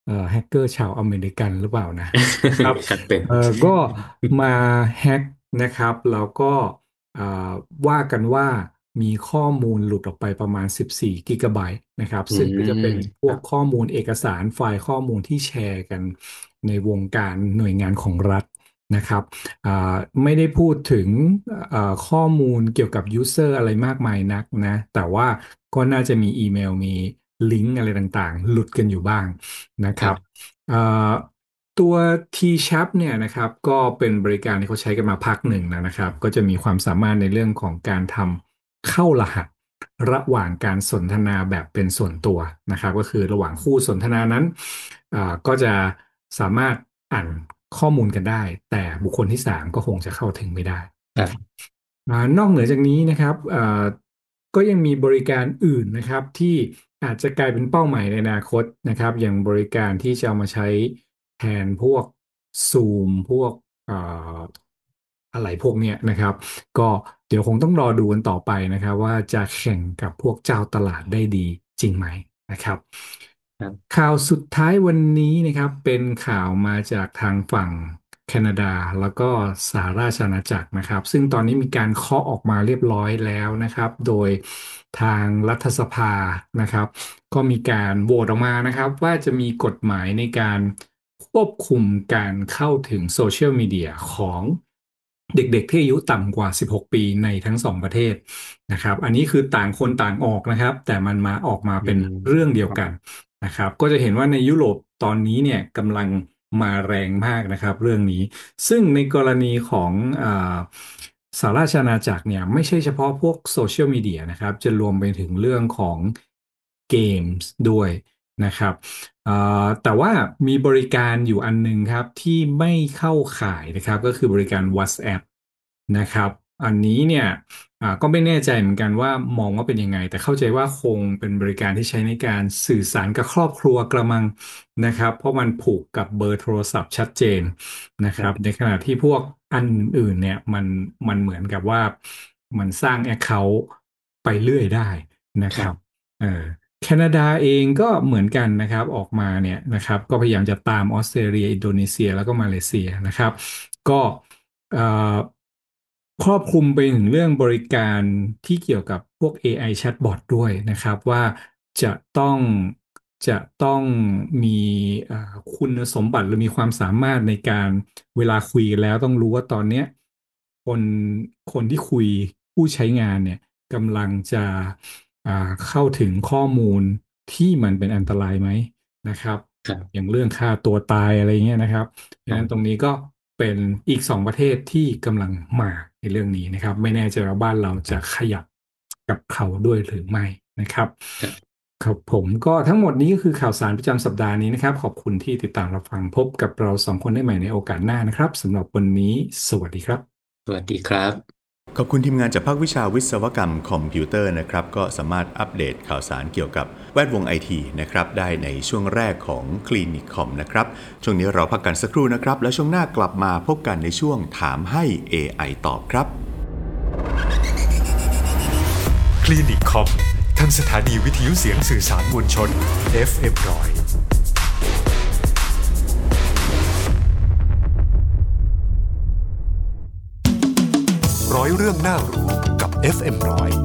แฮกเกอร์ชาวอเมริกันหรือเปล่านะครับครับเป็นก็มาแฮ็กนะครับแล้วก็เอ่อว่ากันว่ามีข้อมูลหลุดออกไปประมาณ14กิกะไบต์นะครับอืซึ่งก็จะเป็นมพวกข้อมูลเอกสารไฟล์ข้อมูลที่แชร์กันในวงการหน่วยงานของรัฐนะครับอ่าไม่ได้พูดถึงข้อมูลเกี่ยวกับยูเซอร์อะไรมากมายนักนะแต่ว่าก็น่าจะมีอีเมลมีลิงก์อะไรต่างๆหลุดกันอยู่บ้างนะครับครับเอ่อ ตัว T-Sharp เนี่ยนะครับก็เป็นบริการที่เขาใช้กันมาพักหนึ่งแล้วนะครับก็จะมีความสามารถในเรื่องของการทำเข้ารหัสระหว่างการสนทนาแบบเป็นส่วนตัวนะครับก็คือระหว่างคู่สนทนานั้นก็จะสามารถอ่านข้อมูลกันได้แต่บุคคลที่สามก็คงจะเข้าถึงไม่ได้นะครับครับนอกเหนือจากนี้นะครับก็ยังมีบริการอื่นนะครับที่อาจจะกลายเป็นเป้าหมายในอนาคตนะครับอย่างบริการที่จะเอามาใช้ แทนพวก Zoom พวกเอ่ออะไรพวกเนี้ยนะครับก็เดี๋ยวคงต้องรอดูกันต่อไปนะครับว่าจะแข่งกับพวกเจ้าตลาดได้ดีจริงไหมนะครับครับข่าวสุดท้ายวันนี้นะครับเป็นข่าวมาจากทางฝั่งแคนาดาแล้วก็สหราชอาณาจักรนะครับซึ่งตอนนี้มีการเคาะออกมาเรียบร้อยแล้วนะครับโดยทางรัฐสภานะครับก็มีการโหวตออกมานะครับว่าจะมีกฎหมายในการควบคุมการเข้าถึงโซเชียลมีเดียของเด็กๆที่อายุต่ำกว่า16ปีในทั้งสองประเทศนะครับอันนี้คือต่างคนต่างออกนะครับแต่มันมาออกมาอืเป็นมเรื่องเดียวกันนะครับก็จะเห็นว่าในยุโรปตอนนี้เนี่ยกำลังมาแรงมากนะครับเรื่องนี้ซึ่งในกรณีของสหราชอาณาจักรเนี่ยไม่ใช่เฉพาะพวกโซเชียลมีเดียนะครับจะรวมไปถึงเรื่องของเกมส์ด้วยนะครับแต่ว่ามีบริการอยู่อันหนึงครับที่ไม่เข้าข่ายนะครับก็คือบริการ WhatsApp นะครับอันนี้เนี่ยก็ไม่แน่ใจเหมือนกันว่ามองว่าเป็นยังไงแต่เข้าใจว่าคงเป็นบริการที่ใช้ในการสื่อสารกับครอบครัวกระมังนะครับเพราะมันผูกกับเบอร์โทรศัพท์ชัดเจนนะครับในขณะที่พวกอันอื่นเนี่ยมันเหมือนกับว่ามันสร้าง Account ไปเรื่อยได้นะครับครับเออ แคนาดาเองก็เหมือนกันนะครับออกมาเนี่ยนะครับก็พยายามจะตามออสเตรเลียอินโดนีเซียแล้วก็มาเลเซียนะครับก็เอ่อครอบคลุมไปถึงเรื่องบริการที่เกี่ยวกับพวก AI chatbot ด้วยนะครับว่าจะต้องจะต้องมีเอ่อคุณสมบัติหรือมีความสามารถในการเวลาคุยกันแล้วต้องรู้ว่าตอนเนี้ยคนคนที่คุยผู้ใช้งานเนี่ยกำลังจะอ่าเข้าถึงข้อมูลที่มันเป็นอันตรายไหมนะครับครับอย่างเรื่องฆ่าตัวตายอะไรเงี้ยนะครับดังนั้นตรงอ๋อนี้ก็เป็นอีกสองประเทศที่กำลังมาในเรื่องนี้นะครับไม่แน่ใจว่าบ้านเราจะขยับกับเขาด้วยหรือไม่นะครับครับครับผมก็ทั้งหมดนี้ก็คือข่าวสารประจำสัปดาห์นี้นะครับขอบคุณที่ติดตามรับฟังพบกับเราสองคนได้ใหม่ในโอกาสหน้านะครับสำหรับวันนี้สวัสดีครับสวัสดีครับขอบคุณทีมงานจากภาควิชาวิศวกรรมคอมพิวเตอร์นะครับก็สามารถอัปเดตข่าวสารเกี่ยวกับแวดวงไอทีนะครับได้ในช่วงแรกของคลินิกคอมนะครับช่วงนี้เราพักกันสักครู่นะครับแล้วช่วงหน้ากลับมาพบกันในช่วงถามให้ AI ตอบครับคลินิกคอมทางสถานีวิทยุเสียงสื่อสารมวลชน FM ร้อยเรื่องน่ารู้กับ FM ร้อย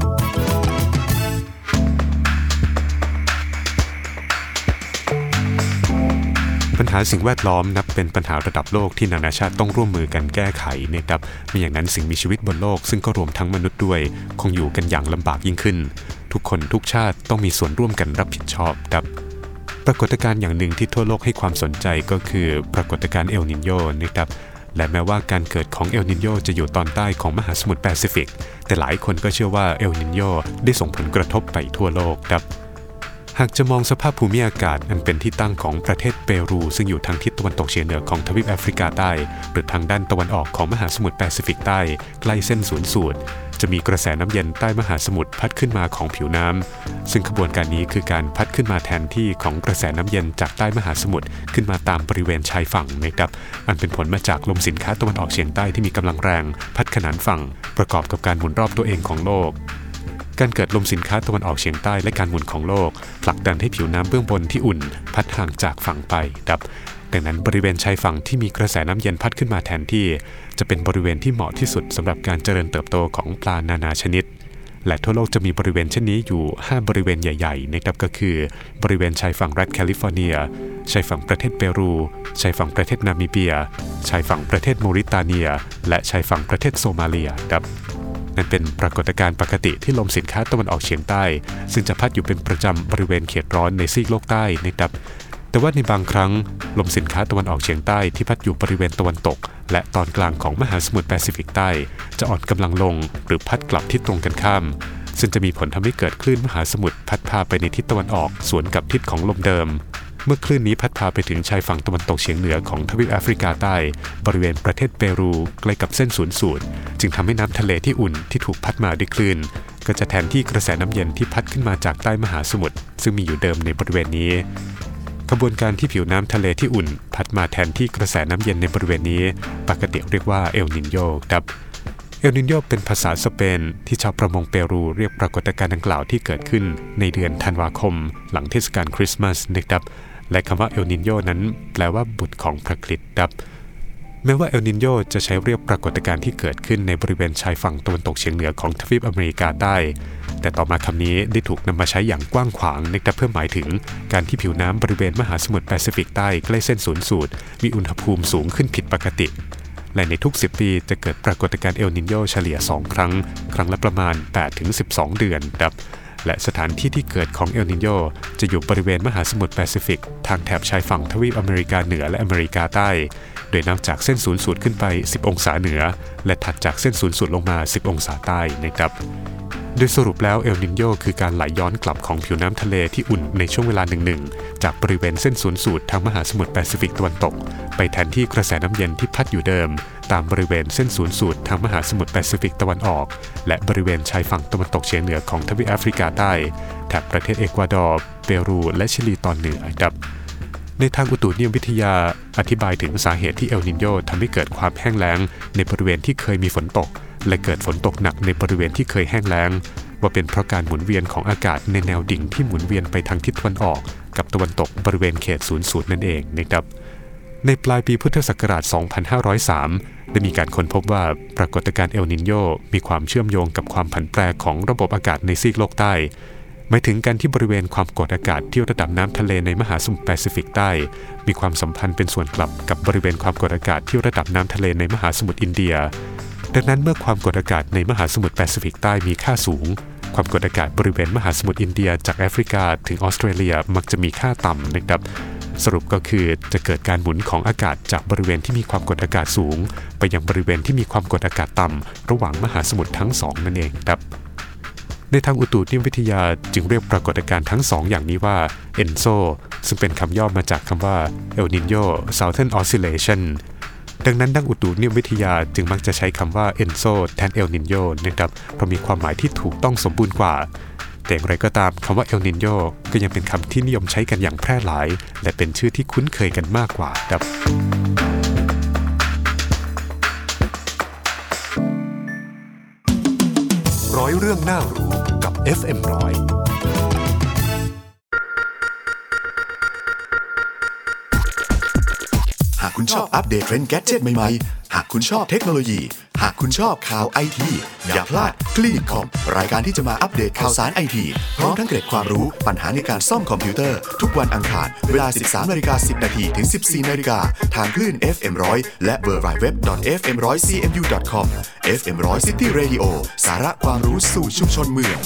ปัญหาสิ่งแวดล้อมนับเป็นปัญหาระดับโลกที่นานาชาติต้องร่วมมือกันแก้ไขนะครับไม่อย่างนั้นสิ่งมีชีวิตบนโลกซึ่งก็รวมทั้งมนุษย์ด้วยคงอยู่กันอย่างลำบากยิ่งขึ้นทุกคนทุกชาติต้องมีส่วนร่วมกันรับผิดชอบครับปรากฏการณ์อย่างหนึ่งที่ทั่วโลกให้ความสนใจก็คือปรากฏการณ์เอลนิโญนะครับและแม้ว่าการเกิดของเอลนิโญจะอยู่ตอนใต้ของมหาสมุทรแปซิฟิกแต่หลายคนก็เชื่อว่าเอลนิโญได้ส่งผลกระทบไปทั่วโลกครับหากจะมองสภาพภูมิอากาศอันเป็นที่ตั้งของประเทศเปรูซึ่งอยู่ทางทิศตะวันตกเฉียงเหนือของทวีปแอฟริกาใต้หรือทางด้านตะวันออกของมหาสมุทรแปซิฟิกใต้ใกล้เส้นศูนย์สูตรจะมีกระแสน้ำเย็นใต้มหาสมุทรพัดขึ้นมาของผิวน้ำซึ่งขบวนการนี้คือการพัดขึ้นมาแทนที่ของกระแสน้ำเย็นจากใต้มหาสมุทรขึ้นมาตามบริเวณชายฝั่งนะครับอันเป็นผลมาจากลมสินค้าตะวันออกเฉียงใต้ที่มีกำลังแรงพัดขนานฝั่งประกอบกับการหมุนรอบตัวเองของโลกการเกิดลมสินค้าตะวันออกเฉียงใต้และการหมุนของโลกผลักดันให้ผิวน้ำเบื้องบนที่อุ่นพัดห่างจากฝั่งไปครับดังนั้นบริเวณชายฝั่งที่มีกระแสน้ำเย็นพัดขึ้นมาแทนที่จะเป็นบริเวณที่เหมาะที่สุดสำหรับการเจริญเติบโตของปลานานาชนิดและทั่วโลกจะมีบริเวณเช่นนี้อยู่5บริเวณใหญ่ๆนะครับก็คือบริเวณชายฝั่งรัฐแคลิฟอร์เนียชายฝั่งประเทศเปรูชายฝั่งประเทศนามิเบียชายฝั่งประเทศมอริตาเนียและชายฝั่งประเทศโซมาเลียครับนั่นเป็นปรากฏการณ์ปกติที่ลมสินค้าตะวันออกเฉียงใต้ซึ่งจะพัดอยู่เป็นประจำบริเวณเขตร้อนในซีกโลกใต้นะครับแต่ว่าในบางครั้งลมสินค้าตะวันออกเฉียงใต้ที่พัดอยู่บริเวณตะวันตกและตอนกลางของมหาสมุทรแปซิฟิกใต้จะอ่อนกำลังลงหรือพัดกลับทิศตรงกันข้ามซึ่งจะมีผลทำให้เกิดคลื่นมหาสมุทรพัดพาไปในทิศตะวันออกสวนกับทิศของลมเดิมเมื่อคลื่นนี้พัดพาไปถึงชายฝั่งตะวันตกเฉียงเหนือของทวีปแอฟริกาใต้บริเวณประเทศเปรูใกล้กับเส้นศูนย์สูตรจึงทำให้น้ำทะเลที่อุ่นที่ถูกพัดมาด้วยคลื่นก็จะแทนที่กระแสน้ำเย็นที่พัดขึ้นมาจากใต้มหาสมุทรซึ่งมีอยู่เดิมในบริเวณนี้ขบวนการที่ผิวน้ำทะเลที่อุ่นพัดมาแทนที่กระแสน้ำเย็นในบริเวณนี้ปกติเรียกว่าเอลนินโญครับเอลนินโญเป็นภาษาสเปนที่ชาวประมงเปรูเรียกปรากฏการณ์ดังกล่าวที่เกิดขึ้นในเดือนธันวาคมหลังเทศกาลคริสต์มาสนะครับและคำว่าเอลนินโญนั้นแปลว่าบุตรของพระคริสต์ครับแม้ว่าเอลนินโญจะใช้เรียกปรากฏการณ์ที่เกิดขึ้นในบริเวณชายฝั่งตะวันตกเฉียงเหนือของทวีปอเมริกาใต้แต่ต่อมาคำนี้ได้ถูกนำมาใช้อย่างกว้างขวางนะครับเพื่อหมายถึงการที่ผิวน้ำบริเวณมหาสมุทรแปซิฟิกใต้ใกล้เส้นศูนย์สูตรมีอุณหภูมิสูงขึ้นผิดปกติและในทุก10ปีจะเกิดปรากฏการณ์เอลนินโญเฉลี่ย2ครั้งครั้งละประมาณ 8-12 เดือนครับและสถานที่ที่เกิดของเอลนินโญจะอยู่บริเวณมหาสมุทรแปซิฟิกทางแถบชายฝั่งทวีปอเมริกาเหนือและอเมริกาใต้โดยนับจากเส้นศูนย์สูตรขึ้นไป10องศาเหนือและถัดจากเส้นศูนย์สูตรลงมา10องศาใต้นะครับโดยสรุปแล้วเอลนินโญคือการไหลย้อนกลับของผิวน้ำทะเลที่อุ่นในช่วงเวลาหนึ่งๆจากบริเวณเส้นศูนย์สูตรทางมหาสมุทรแปซิฟิกตะวันตกไปแทนที่กระแสน้ำเย็นที่พัดอยู่เดิมตามบริเวณเส้นศูนย์สูตรทางมหาสมุทรแปซิฟิกตะวันออกและบริเวณชายฝั่งตะวันตกเฉียงเหนือของทวีปแอฟริกาใต้แถบประเทศเอกวาดอร์เปรูและชิลีตอนเหนือครับในทางอุตุนิยมวิทยาอธิบายถึงสาเหตุที่เอลนินโญทำให้เกิดความแห้งแล้งในบริเวณที่เคยมีฝนตกและเกิดฝนตกหนักในบริเวณที่เคยแห้งแล้งว่าเป็นเพราะการหมุนเวียนของอากาศในแนวดิ่งที่หมุนเวียนไปทางทิศตะวันออกกับตะวันตกบริเวณเขตศูนย์สูตรนั่นเองนะครับในปลายปีพุทธศักราช 2503 ได้มีการค้นพบว่าปรากฏการณ์เอลนินโญมีความเชื่อมโยงกับความผันแปรของระบบอากาศในซีกโลกใต้หมายถึงการที่บริเวณความกดอากาศที่ระดับน้ำทะเลในมหาสมุทรแปซิฟิกใต้มีความสัมพันธ์เป็นส่วนกลับกับบริเวณความกดอากาศที่ระดับน้ำทะเลในมหาสมุทรอินเดียดังนั้นเมื่อความกดอากาศในมหาสมุทรแปซิฟิกใต้มีค่าสูงความกดอากาศบริเวณมหาสมุทรอินเดียจากแอฟริกาถึงออสเตรเลียมักจะมีค่าต่ำนะครับสรุปก็คือจะเกิดการหมุนของอากาศจากบริเวณที่มีความกดอากาศสูงไปยังบริเวณที่มีความกดอากาศต่ำระหว่างมหาสมุทรทั้งสองนั่นเองครับในทางอุตุนิยมวิทยาจึงเรียกปรากฏการณ์ทั้งสองอย่างนี้ว่า ENSO ซึ่งเป็นคำย่อมาจากคำว่า El Niño Southern Oscillation ดังนั้นนักอุตุนิยมวิทยาจึงมักจะใช้คำว่า ENSO แทน El Niño นะครับเพราะมีความหมายที่ถูกต้องสมบูรณ์กว่าแต่อย่างไรก็ตามคำว่า El Niño ก็ยังเป็นคำที่นิยมใช้กันอย่างแพร่หลายและเป็นชื่อที่คุ้นเคยกันมากกว่าครับร้อยเรื่องน่ารู้กับ FM ร้อยหากคุณชอบอัปเดตเทรนด์แกดเจ็ตใหม่ๆหากคุณชอบเทคโนโลยีหากคุณชอบข่าวไอทีอย่าพลาดคลินิกคอมรายการที่จะมาอัปเดตข่าวสารไอทีพร้อมทั้งเกร็ดความรู้ปัญหาในการซ่อมคอมพิวเตอร์ทุกวันอังคารเวลา 13:10 นถึง 14:00 นทางคลื่น FM 100และ www.fm100cmu.com FM 100 City Radio สาระความรู้สู่ชุมชนเมือง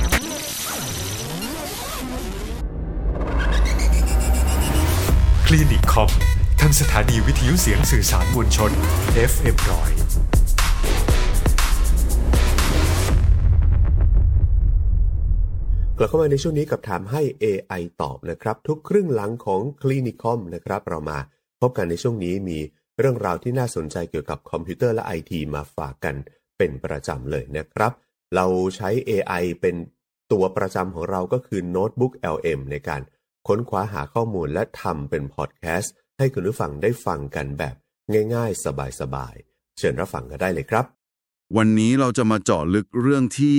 คลินิกคอมทางสถานีวิทยุเสียงสื่อสารมวลชน FM 100 กลับเข้ามาในช่วงนี้กับถามให้ AI ตอบนะครับทุกครึ่งหลังของคลินิกคอมนะครับเรามาพบกันในช่วงนี้มีเรื่องราวที่น่าสนใจเกี่ยวกับคอมพิวเตอร์และ IT มาฝากกันเป็นประจำเลยนะครับเราใช้ AI เป็นตัวประจำของเราก็คือ Notebook LM ในการค้นคว้าหาข้อมูลและทำเป็นพอดแคสต์ให้คุณผู้ฟังได้ฟังกันแบบง่ายๆสบายๆเชิญรับฟังกันได้เลยครับวันนี้เราจะมาเจาะลึกเรื่องที่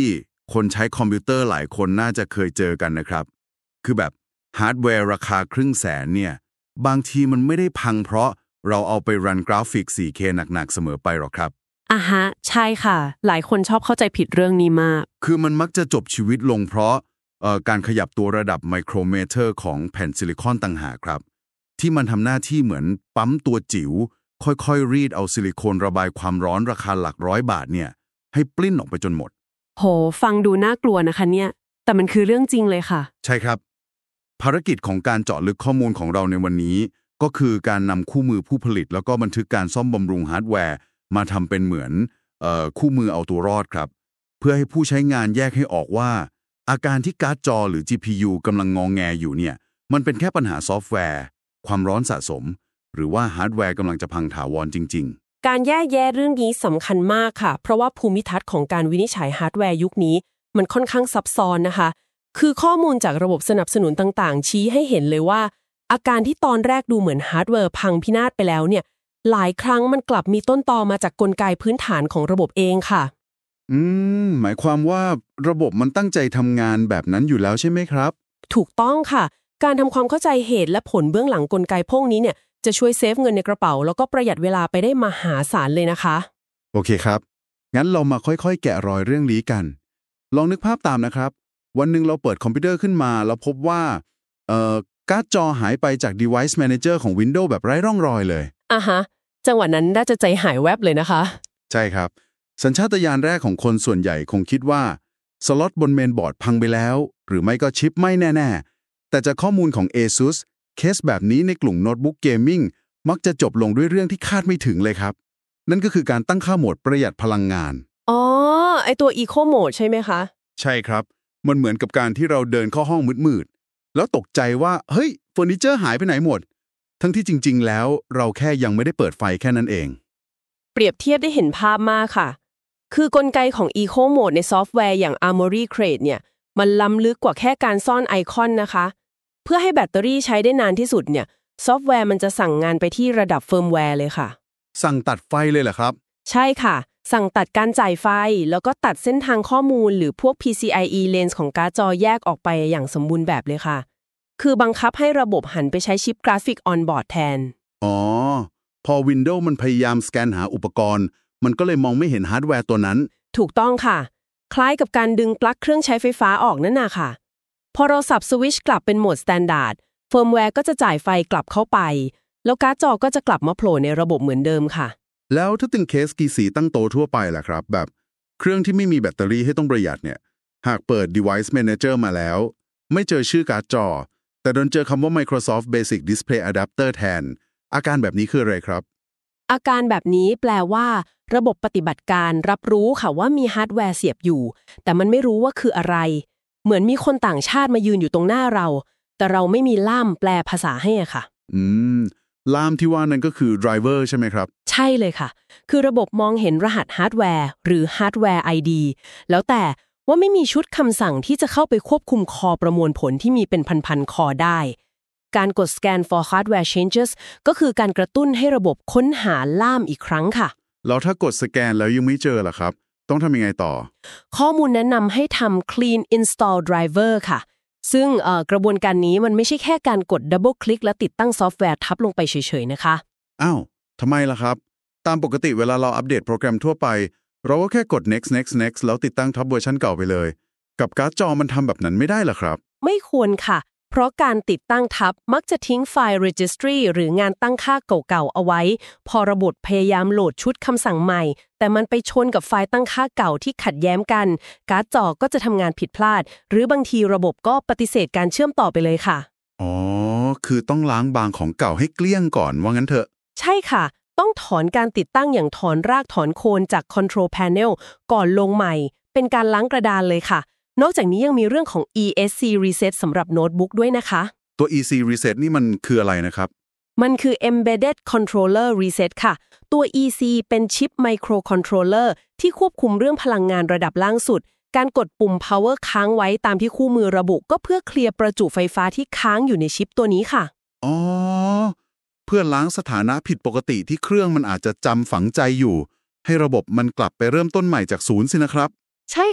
คนใช้คอมพิวเตอร์หลายคนน่าจะเคยเจอกันนะครับคือแบบฮาร์ดแวร์ราคา100,000เนี่ยบางทีมันไม่ได้พังเพราะเราเอาไปรันกราฟิก 4K หนักๆเสมอไปหรอกครับอ่ะฮะใช่ค่ะหลายคนชอบเข้าใจผิดเรื่องนี้มากคือมันมักจะจบชีวิตลงเพราะการขยับตัวระดับไมโครเมเตอร์ของแผ่นซิลิคอนต่างหากครับที่มันทำหน้าที่เหมือนปั๊มตัวจิ๋วค่อยๆรีดเอาซิลิโคนระบายความร้อนราคาหลักร้อยบาทเนี่ยให้ปลิ้นออกไปจนหมดโหฟังดูน่ากลัวนะคะเนี่ยแต่มันคือเรื่องจริงเลยค่ะใช่ครับภารกิจของการเจาะลึกข้อมูลของเราในวันนี้ก็คือการนำคู่มือผู้ผลิตแล้วก็บันทึกการซ่อมบำรุงฮาร์ดแวร์มาทำเป็นเหมือนคู่มือเอาตัวรอดครับเพื่อให้ผู้ใช้งานแยกให้ออกว่าอาการที่การ์ดจอหรือ GPU กำลังงอแงอยู่เนี่ยมันเป็นแค่ปัญหาซอฟต์แวร์ความร้อนสะสมหรือว่าฮาร์ดแวร์กำลังจะพังถาวรจริงๆการแยกแยะเรื่องนี้สำคัญมากค่ะเพราะว่าภูมิทัศน์ของการวินิจฉัยฮาร์ดแวร์ยุคนี้มันค่อนข้างซับซ้อนนะคะคือข้อมูลจากระบบสนับสนุนต่างๆชี้ให้เห็นเลยว่าอาการที่ตอนแรกดูเหมือนฮาร์ดแวร์พังพินาศไปแล้วเนี่ยหลายครั้งมันกลับมีต้นตอมาจากกลไกพื้นฐานของระบบเองค่ะหมายความว่าระบบมันตั้งใจทำงานแบบนั้นอยู่แล้วใช่ไหมครับถูกต้องค่ะการทำความเข้าใจเหตุและผลเบื้องหลังกลไกพวกนี้เนี่ยจะช่วยเซฟเงินในกระเป๋าแล้วก็ประหยัดเวลาไปได้มหาศาลเลยนะคะโอเคครับงั้นเรามาค่อยๆแกะรอยเรื่องนี้กันลองนึกภาพตามนะครับวันหนึ่งเราเปิดคอมพิวเตอร์ขึ้นมาแล้วพบว่าการ์ดจอหายไปจาก Device Manager ของ Windows แบบไร้ร่องรอยเลยฮะจังหวะนั้นน่าจะใจหายแวบเลยนะคะใช่ครับสัญชาตญาณแรกของคนส่วนใหญ่คงคิดว่าสล็อตบนเมนบอร์ดพังไปแล้วหรือไม่ก็ชิปไม่แน่ๆแต่จากข้อมูลของ ASUS เคสแบบนี้ในกลุ่มโน้ตบุ๊กเกมมิ่งมักจะจบลงด้วยเรื่องที่คาดไม่ถึงเลยครับนั่นก็คือการตั้งค่าโหมดประหยัดพลังงานไอตัว Eco Mode ใช่ไหมคะใช่ครับมันเหมือนกับการที่เราเดินเข้าห้องมืดๆแล้วตกใจว่าเฮ้ยเฟอร์นิเจอร์หายไปไหนหมดทั้งที่จริงๆแล้วเราแค่ยังไม่ได้เปิดไฟแค่นั้นเองเปรียบเทียบได้เห็นภาพมากค่ะคือกลไกของ Eco Mode ในซอฟต์แวร์อย่าง Armoury Crate เนี่ยมันล้ำลึกกว่าแค่การซ่อนไอคอนนะคะเพื่อให้แบตเตอรี่ใช้ได้นานที่สุดเนี่ยซอฟต์แวร์มันจะสั่งงานไปที่ระดับเฟิร์มแวร์เลยค่ะสั่งตัดไฟเลยเหรอครับใช่ค่ะสั่งตัดการจ่ายไฟแล้วก็ตัดเส้นทางข้อมูลหรือพวก PCIe lanes ของการ์ดจอแยกออกไปอย่างสมบูรณ์แบบเลยค่ะคือบังคับให้ระบบหันไปใช้ชิปกราฟิกออนบอร์ดแทนพอ Windows มันพยายามสแกนหาอุปกรณ์มันก็เลยมองไม่เห็นฮาร์ดแวร์ตัวนั้นถูกต้องค่ะคล้ายกับการดึงปลั๊กเครื่องใช้ไฟฟ้าออกนั่นน่ะค่ะพอเราสับสวิตช์กลับเป็นโหมดสแตนดาร์ดเฟิร์มแวร์ก็จะจ่ายไฟกลับเข้าไปแล้วการ์ดจอก็จะกลับมาโผล่ในระบบเหมือนเดิมค่ะแล้วถ้าเป็นเคสกีสีตั้งโตทั่วไปล่ะครับแบบเครื่องที่ไม่มีแบตเตอรี่ให้ต้องประหยัดเนี่ยหากเปิด Device Manager มาแล้วไม่เจอชื่อการ์ดจอแต่ดันเจอคำว่า Microsoft Basic Display Adapter แทนอาการแบบนี้คืออะไรครับอาการแบบนี้แปลว่าระบบปฏิบัติการรับรู้ค่ะว่ามีฮาร์ดแวร์เสียบอยู่แต่มันไม่รู้ว่าคืออะไรเหมือนมีคนต่างชาติมายืนอยู่ตรงหน้าเราแต่เราไม่มีล่ามแปลภาษาให้อะค่ะล่ามที่ว่านั้นก็คือ driver ใช่ไหมครับใช่เลยค่ะคือระบบมองเห็นรหัสฮาร์ดแวร์หรือฮาร์ดแวร์ ID แล้วแต่ว่าไม่มีชุดคำสั่งที่จะเข้าไปควบคุมคอประมวลผลที่มีเป็นพันๆคอได้การกด scan for hardware changes ก็คือการกระตุ้นให้ระบบค้นหาล่ามอีกครั้งค่ะแล้วถ้ากดสแกนแล้วยังไม่เจอล่ะครับต้องทำยังไงต่อข้อมูลแนะนำให้ทำ clean install driver ค่ะซึ่งกระบวนการนี้มันไม่ใช่แค่การกด double click และติดตั้งซอฟต์แวร์ทับลงไปเฉยๆนะคะอ้าวทำไมล่ะครับตามปกติเวลาเราอัปเดตโปรแกรมทั่วไปเราก็แค่กด next next next แล้วติดตั้งทับเวอร์ชันเก่าไปเลยกับการ์ดจอมันทำแบบนั้นไม่ได้หรอครับไม่ควรค่ะเพราะการติดตั้งทับมักจะทิ้งไฟล์ registry หรืองานตั้งค่าเก่าๆเอาไว้พอระบบพยายามโหลดชุดคำสั่งใหม่แต่มันไปชนกับไฟล์ตั้งค่าเก่าที่ขัดแย้งกันการ์ดจอก็จะทำงานผิดพลาดหรือบางทีระบบก็ปฏิเสธการเชื่อมต่อไปเลยค่ะคือต้องล้างบางของเก่าให้เกลี้ยงก่อนว่างั้นเถอะใช่ค่ะต้องถอนการติดตั้งอย่างถอนรากถอนโคนจาก Control Panel ก่อนลงใหม่เป็นการล้างกระดานเลยค่ะนอกจากนี้ยังมีเรื่องของ ESC Reset สำหรับโน้ตบุ๊กด้วยนะคะตัว ESC Reset นี่มันคืออะไรนะครับมันคือ Embedded Controller Reset ค่ะตัว EC เป็นชิป Microcontroller ที่ควบคุมเรื่องพลังงานระดับล่างสุดการกดปุ่ม Power ค้างไว้ตามที่คู่มือระบุก็เพื่อเคลียร์ประจุไฟฟ้าที่ค้างอยู่ในชิปตัวนี้ค่ะเพื่อล้างสถานะผิดปกติที่เครื่องมันอาจจะจำฝังใจอยู่ให้ระบบมันกลับไปเริ่มต้นใหม่จากศูนย์สินะครับใช่ค่ะ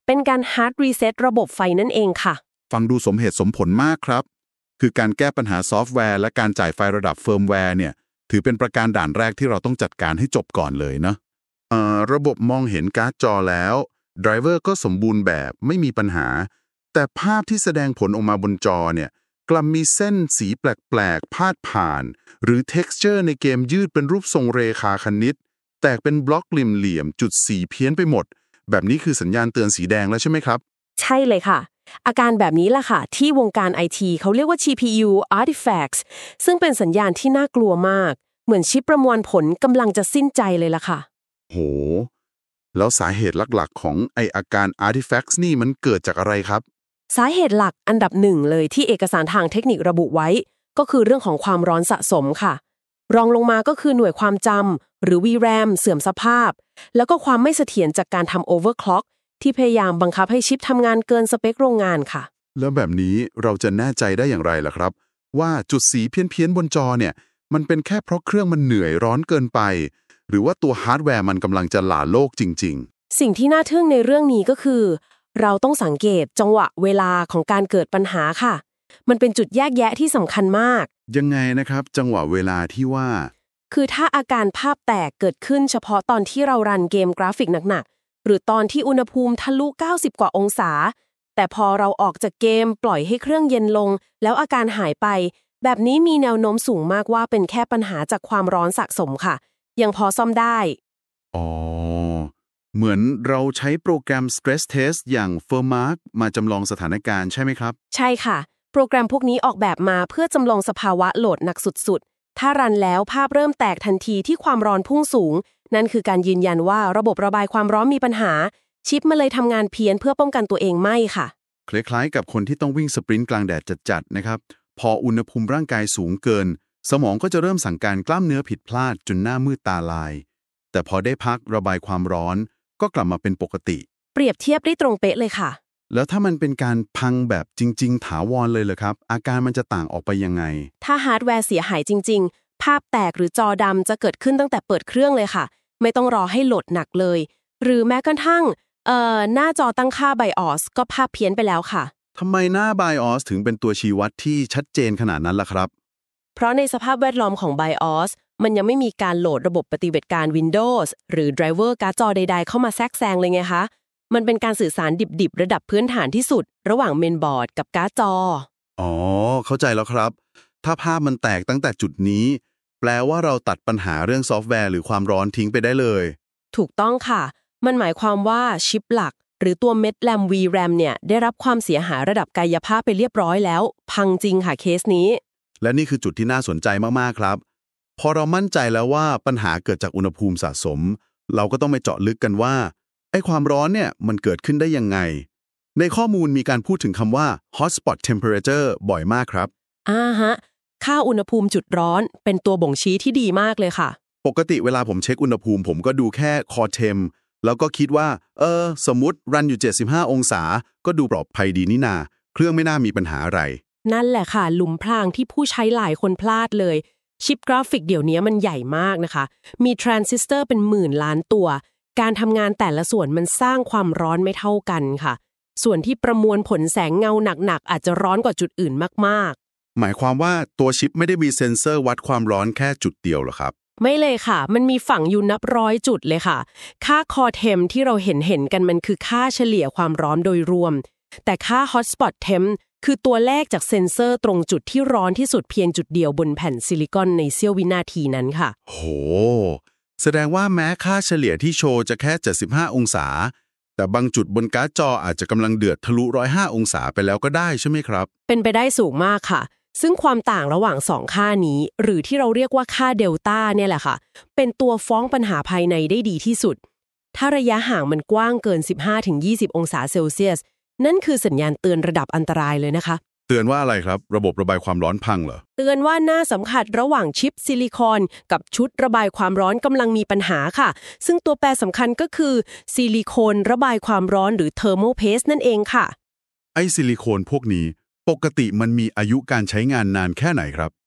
เป็นการ hard reset ระบบไฟนั่นเองค่ะฟังดูสมเหตุสมผลมากครับคือการแก้ปัญหาซอฟต์แวร์และการจ่ายไฟระดับเฟิร์มแวร์เนี่ยถือเป็นประการด่านแรกที่เราต้องจัดการให้จบก่อนเลยนะระบบมองเห็นการ์ดจอแล้วไดรเวอร์ก็สมบูรณ์แบบไม่มีปัญหาแต่ภาพที่แสดงผลออกมาบนจอเนี่ยกลับมีเส้นสีแปลกๆพาดผ่านหรือ texture ในเกมยืดเป็นรูปทรงเรขาคณิตแตกเป็นบล็อกเหลี่ยมๆจุดสีเพี้ยนไปหมดแบบนี้คือสัญญาณเตือนสีแดงแล้วใช่ไหมครับใช่เลยค่ะอาการแบบนี้ล่ะค่ะที่วงการ IT เขาเรียกว่า GPU artifacts ซึ่งเป็นสัญญาณที่น่ากลัวมากเหมือนชิปประมวลผลกำลังจะสิ้นใจเลยล่ะค่ะโหแล้วสาเหตุหลักๆของอาการ artifacts นี่มันเกิดจากอะไรครับสาเหตุหลักอันดับหนึ่งเลยที่เอกสารทางเทคนิคระบุไว้ก็คือเรื่องของความร้อนสะสมค่ะรองลงมาก็คือหน่วยความจำหรือ VRAM เสื่อมสภาพแล้วก็ความไม่เสถียรจากการทำ overclock ที่พยายามบังคับให้ชิปทำงานเกินสเปคโรงงานค่ะแล้วแบบนี้เราจะแน่ใจได้อย่างไรล่ะครับว่าจุดสีเพี้ยนๆบนจอเนี่ยมันเป็นแค่เพราะเครื่องมันเหนื่อยร้อนเกินไปหรือว่าตัวฮาร์ดแวร์มันกำลังจะหล่าโลกจริงๆสิ่งที่น่าทึ่งในเรื่องนี้ก็คือเราต้องสังเกตจังหวะเวลาของการเกิดปัญหาค่ะมันเป็นจุดแยกแยะที่สำคัญมากยังไงนะครับจังหวะเวลาที่ว่าคือถ้าอาการภาพแตกเกิดขึ้นเฉพาะตอนที่เรารันเกมกราฟิกหนักๆหรือตอนที่อุณหภูมิทะลุ90กว่าองศาแต่พอเราออกจากเกมปล่อยให้เครื่องเย็นลงแล้วอาการหายไปแบบนี้มีแนวโน้มสูงมากว่าเป็นแค่ปัญหาจากความร้อนสะสมค่ะยังพอซ่อมได้อ๋อเหมือนเราใช้โปรแกรม stress test อย่าง Fermat มาจำลองสถานการณ์ใช่ไหมครับใช่ค่ะโปรแกรมพวกนี้ออกแบบมาเพื่อจำลองสภาวะโหลดหนักสุดๆถ้ารันแล้วภาพเริ่มแตกทันทีที่ความร้อนพุ่งสูงนั่นคือการยืนยันว่าระบบระบายความร้อนมีปัญหาชิปมันเลยทำงานเพี้ยนเพื่อป้องกันตัวเองไหม้ค่ะคล้ายๆกับคนที่ต้องวิ่งสปรินต์กลางแดดจัดๆนะครับพออุณหภูมิร่างกายสูงเกินสมองก็จะเริ่มสั่งการกล้ามเนื้อผิดพลาดจนหน้ามืดตาลายแต่พอได้พักระบายความร้อนก็กลับมาเป็นปกติเปรียบเทียบได้ตรงเป๊ะเลยค่ะแล้วถ้ามันเป็นการพังแบบจริงๆถาวรเลยเหรอครับอาการมันจะต่างออกไปยังไงถ้าฮาร์ดแวร์เสียหายจริงๆภาพแตกหรือจอดำจะเกิดขึ้นตั้งแต่เปิดเครื่องเลยค่ะไม่ต้องรอให้โหลดหนักเลยหรือแม้กระทั่งหน้าจอตั้งค่า BIOS ก็ภาพเพี้ยนไปแล้วค่ะทำไมหน้า BIOS ถึงเป็นตัวชี้วัดที่ชัดเจนขนาดนั้นล่ะครับเพราะในสภาพแวดล้อมของ BIOS มันยังไม่มีการโหลดระบบปฏิบัติการ Windows หรือ driver การ์ดจอใดๆเข้ามาแทรกแซงเลยไงคะมันเป็นการสื่อสารดิบๆระดับพื้นฐานที่สุดระหว่างเมนบอร์ดกับการ์ดจออ๋อเข้าใจแล้วครับถ้าภาพมันแตกตั้งแต่จุดนี้แปลว่าเราตัดปัญหาเรื่องซอฟต์แวร์หรือความร้อนทิ้งไปได้เลยถูกต้องค่ะมันหมายความว่าชิปหลักหรือตัวเม็ดแรม VRAM เนี่ยได้รับความเสียหายระดับกายภาพไปเรียบร้อยแล้วพังจริงค่ะเคสนี้และนี่คือจุดที่น่าสนใจมากๆครับพอเรามั่นใจแล้วว่าปัญหาเกิดจากอุณหภูมิสะสมเราก็ต้องไปเจาะลึกกันว่าไอ้ความร้อนเนี่ยมันเกิดขึ้นได้ยังไงในข้อมูลมีการพูดถึงคำว่า hotspot temperature บ่อยมากครับฮะค่าอุณหภูมิจุดร้อนเป็นตัวบ่งชี้ที่ดีมากเลยค่ะปกติเวลาผมเช็คอุณหภูมิผมก็ดูแค่ core temp แล้วก็คิดว่าสมมุติรันอยู่75องศาก็ดูปลอดภัยดีนี่นาเครื่องไม่น่ามีปัญหาอะไรนั่นแหละค่ะหลุมพรางที่ผู้ใช้หลายคนพลาดเลยชิปกราฟิกเดี๋ยวนี้มันใหญ่มากนะคะมีทรานซิสเตอร์เป็นหมื่นล้านตัวการทำงานแต่ละส่วนมันสร้างความร้อนไม่เท่ากันค่ะส่วนที่ประมวลผลแสงเงาหนักๆอาจจะร้อนกว่าจุดอื่นมากๆหมายความว่าตัวชิปไม่ได้มีเซ็นเซอร์วัดความร้อนแค่จุดเดียวหรอครับไม่เลยค่ะมันมีฝังอยู่นับร้อยจุดเลยค่ะค่าคอเทมที่เราเห็นกันมันคือค่าเฉลี่ยความร้อนโดยรวมแต่ค่า Hotspot Temp คือตัวเลขจากเซ็นเซอร์ตรงจุดที่ร้อนที่สุดเพียงจุดเดียวบนแผ่นซิลิคอนในเสี้ยววินาทีนั้นค่ะโหแสดงว่าแม้ค่าเฉลี่ยที่โชว์จะแค่75องศาแต่บางจุดบนการ์ดจออาจจะกำลังเดือดทะลุ105องศาไปแล้วก็ได้ใช่ไหมครับเป็นไปได้สูงมากค่ะซึ่งความต่างระหว่าง2ค่านี้หรือที่เราเรียกว่าค่าเดลต้าเนี่ยแหละค่ะเป็นตัวฟ้องปัญหาภายในได้ดีที่สุดถ้าระยะห่างมันกว้างเกิน 15-20 องศาเซลเซียสนั่นคือสัญญาณเตือนระดับอันตรายเลยนะคะเตือนว่าอะไรครับระบบระบายความร้อนพังเหรอเตือนว่าหน้าสัมผัสระหว่างชิปซิลิคอนกับชุดระบายความร้อนกำลังมีปัญหาค่ะซึ่งตัวแปรสำคัญก็คือซิลิโคนระบายความร้อนหรือเทอร์โมเพสนั่นเองค่ะไอซิลิโคนพวกนี้ปกติมันมีอายุการใช้งานนานแค่ไหนครับ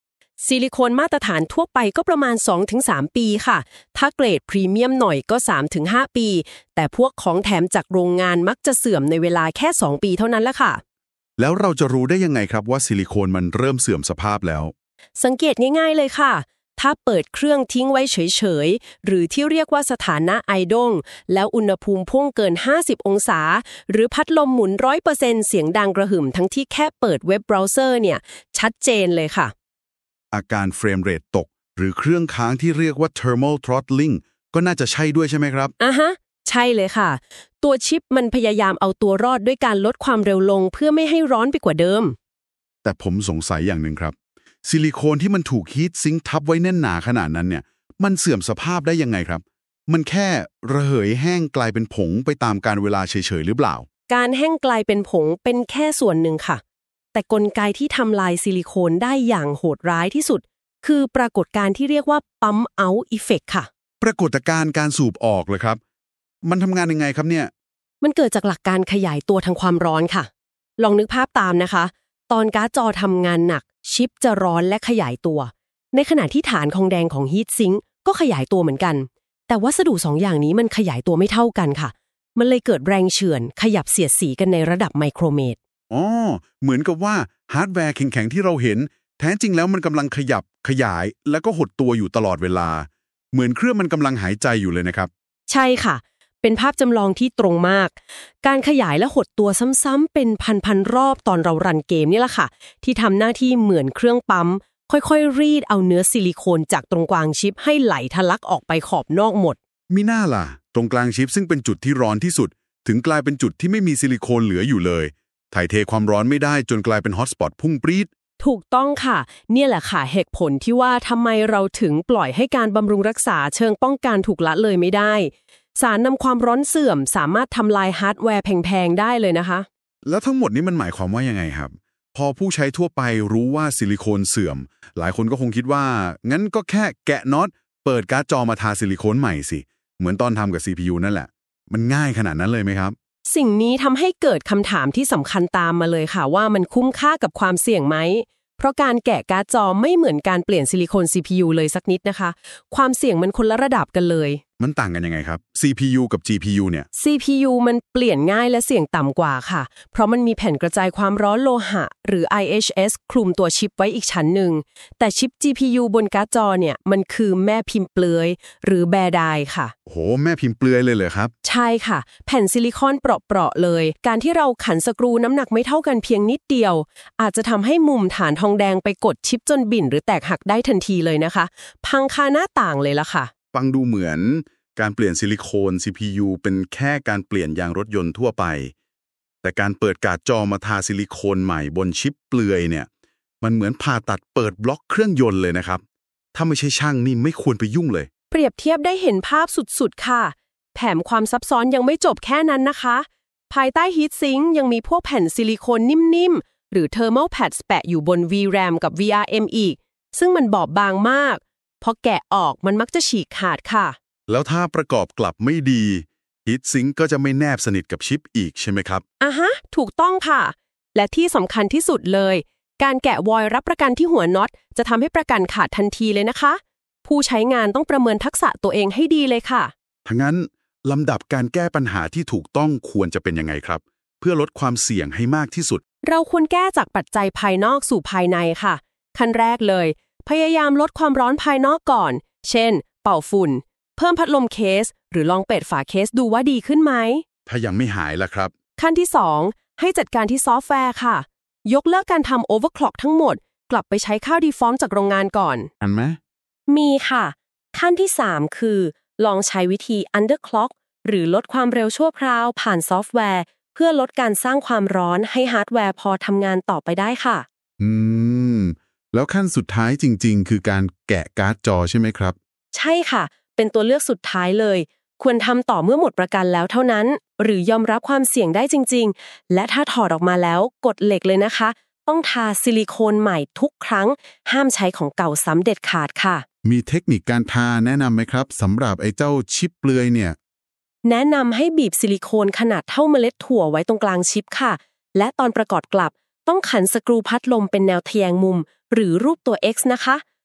ซิลิโคนมาตรฐานทั่วไปก็ประมาณ 2-3 ปีค่ะถ้าเกรดพรีเมียมหน่อยก็ 3-5 ปีแต่พวกของแถมจากโรงงานมักจะเสื่อมในเวลาแค่2 ปีเท่านั้นละค่ะแล้วเราจะรู้ได้ยังไงครับว่าซิลิโคนมันเริ่มเสื่อมสภาพแล้วสังเกตง่ายๆเลยค่ะถ้าเปิดเครื่องทิ้งไว้เฉยๆหรือที่เรียกว่าสถานะไอดลแล้วอุณหภูมิพุ่งเกิน50องศาหรือพัดลมหมุน 100% เสียงดังกระหึ่มทั้งที่แค่เปิดเว็บเบราว์เซอร์เนี่ยชัดเจนเลยค่ะอาการเฟรมเรทตกหรือเครื่องค้างที่เรียกว่า thermal throttling ก็น่าจะใช่ด้วยใช่ไหมครับใช่เลยค่ะตัวชิปมันพยายามเอาตัวรอดด้วยการลดความเร็วลงเพื่อไม่ให้ร้อนไปกว่าเดิมแต่ผมสงสัยอย่างหนึ่งครับซิลิโคนที่มันถูกฮีทซิงค์ทับไว้แน่นหนาขนาดนั้นเนี่ยมันเสื่อมสภาพได้ยังไงครับมันแค่ระเหยแห้งกลายเป็นผงไปตามกาลเวลาเฉยๆหรือเปล่าการแห้งกลายเป็นผงเป็นแค่ส่วนหนึ่งค่ะแต่กลไกที่ทำลายซิลิโคนได้อย่างโหดร้ายที่สุดคือปรากฏการณ์ที่เรียกว่าปั๊มเอาท์อีเฟคค่ะปรากฏการณ์การสูบออกเหรอครับมันทำงานยังไงครับเนี่ยมันเกิดจากหลักการขยายตัวทางความร้อนค่ะลองนึกภาพตามนะคะตอนการ์ดจอทำงานหนักชิปจะร้อนและขยายตัวในขณะที่ฐานทองแดงของฮีทซิงค์ก็ขยายตัวเหมือนกันแต่วัสดุ2 อย่างนี้มันขยายตัวไม่เท่ากันค่ะมันเลยเกิดแรงเฉื่อนขยับเสียดสีกันในระดับไมโครเมตรเหมือนกับว่าฮาร์ดแวร์แข็งๆที่เราเห็นแท้จริงแล้วมันกำลังขยับขยายแล้วก็หดตัวอยู่ตลอดเวลาเหมือนเครื่องมันกำลังหายใจอยู่เลยนะครับใช่ค่ะเป็นภาพจำลองที่ตรงมากการขยายและหดตัวซ้ำๆเป็นพันๆรอบตอนเรารันเกมนี่แหละค่ะที่ทำหน้าที่เหมือนเครื่องปั๊มค่อยๆรีดเอาเนื้อซิลิโคนจากตรงกลางชิปให้ไหลทะลักออกไปขอบนอกหมดมิน่าล่ะตรงกลางชิปซึ่งเป็นจุดที่ร้อนที่สุดถึงกลายเป็นจุดที่ไม่มีซิลิโคนเหลืออยู่เลยถ่ายเทความร้อนไม่ได้จนกลายเป็นฮอตสปอตพุ่งปรี๊ดถูกต้องค่ะเนี่ยแหละค่ะเหตุผลที่ว่าทำไมเราถึงปล่อยให้การบำรุงรักษาเชิงป้องกันถูกละเลยไม่ได้สารนำความร้อนเสื่อมสามารถทำลายฮาร์ดแวร์แพงๆได้เลยนะคะแล้วทั้งหมดนี้มันหมายความว่ายังไงครับพอผู้ใช้ทั่วไปรู้ว่าซิลิโคนเสื่อมหลายคนก็คงคิดว่างั้นก็แค่แกะน็อตเปิดการ์ดจอมาทาซิลิโคนใหม่สิเหมือนตอนทำกับ CPU นั่นแหละมันง่ายขนาดนั้นเลยไหมครับสิ่งนี้ทำให้เกิดคำถามที่สำคัญตามมาเลยค่ะว่ามันคุ้มค่ากับความเสี่ยงไหมเพราะการแกะการ์ดจอไม่เหมือนการเปลี่ยนซิลิโคน CPU เลยสักนิดนะคะความเสี่ยงมันคนละระดับกันเลยมันต่างกันยังไงครับ CPU กับ GPU เนี่ย CPU มันเปลี่ยนง่ายและเสี่ยงต่ำกว่าค่ะเพราะมันมีแผ่นกระจายความร้อนโลหะหรือ IHS คลุมตัวชิปไว้อีกชั้นหนึ่งแต่ชิป GPU บนการ์ดจอเนี่ยมันคือแม่พิมพ์เปลือยหรือแบร์ไดร์ค่ะโหแม่พิมพ์เปลือยเลยเหรอครับใช่ค่ะแผ่นซิลิคอนเปราะๆเลยการที่เราขันสกรูน้ำหนักไม่เท่ากันเพียงนิดเดียวอาจจะทำให้มุมฐานทองแดงไปกดชิปจนบิ่นหรือแตกหักได้ทันทีเลยนะคะพังคาหน้าต่างเลยล่ะค่ะฟังดูเหมือนการเปลี่ยนซิลิโคน CPU เป็นแค่การเปลี่ยนยางรถยนต์ทั่วไปแต่การเปิดการ์ดจอมาทาซิลิโคนใหม่บนชิปเปลือยเนี่ยมันเหมือนผ่าตัดเปิดบล็อกเครื่องยนต์เลยนะครับถ้าไม่ใช่ช่างนี่ไม่ควรไปยุ่งเลยเปรียบเทียบได้เห็นภาพสุดๆค่ะแถมความซับซ้อนยังไม่จบแค่นั้นนะคะภายใต้ฮีทซิงค์ยังมีพวกแผ่นซิลิโคนนิ่มๆหรือ thermal pads แปะอยู่บน VRAM กับ VRM อีกซึ่งมันบอบบางมากพอแกะออกมันมักจะฉีกขาดค่ะแล้วถ้าประกอบกลับไม่ดีฮีทซิงค์ก็จะไม่แนบสนิทกับชิปอีกใช่ไหมครับถูกต้องค่ะและที่สำคัญที่สุดเลยการแกะวอยล์รับประกันที่หัวน็อตจะทำให้ประกันขาดทันทีเลยนะคะผู้ใช้งานต้องประเมินทักษะตัวเองให้ดีเลยค่ะทั้งนั้นลำดับการแก้ปัญหาที่ถูกต้องควรจะเป็นยังไงครับเพื่อลดความเสี่ยงให้มากที่สุดเราควรแก้จากปัจจัยภายนอกสู่ภายในค่ะขั้นแรกเลยพยายามลดความร้อนภายนอกก่อนเช่นเป่าฝุ่นเพิ่มพัดลมเคสหรือลองเปิดฝาเคสดูว่าดีขึ้นไหมถ้ายังไม่หายล่ะครับขั้นที่2ให้จัดการที่ซอฟต์แวร์ค่ะยกเลิกการทำโอเวอร์คล็อกทั้งหมดกลับไปใช้ค่า default จากโรงงานก่อนอันไหมมีค่ะขั้นที่3คือลองใช้วิธี underclock หรือลดความเร็วชั่วคราวผ่านซอฟต์แวร์เพื่อลดการสร้างความร้อนให้ฮาร์ดแวร์พอทำงานต่อไปได้ค่ะแล้วขั้นสุดท้ายจริงๆคือการแกะการ์ดจอใช่ไหมครับใช่ค่ะเป็นตัวเลือกสุดท้ายเลยควรทำต่อเมื่อหมดประกันแล้วเท่านั้นหรือยอมรับความเสี่ยงได้จริงๆและถ้าถอดออกมาแล้วกฎเหล็กเลยนะคะต้องทาซิลิโคนใหม่ทุกครั้งห้ามใช้ของเก่าซ้ำเด็ดขาดค่ะมีเทคนิคการทาแนะนำไหมครับสำหรับไอ้เจ้าชิปเปลือยเนี่ยแนะนำให้บีบซิลิโคนขนาดเท่าเมล็ดถั่วไว้ตรงกลางชิปค่ะและตอนประกอบกลับต้องขันสกรูพัดลมเป็นแนวทะแยงมุมหรือรูปตัว X นะคะ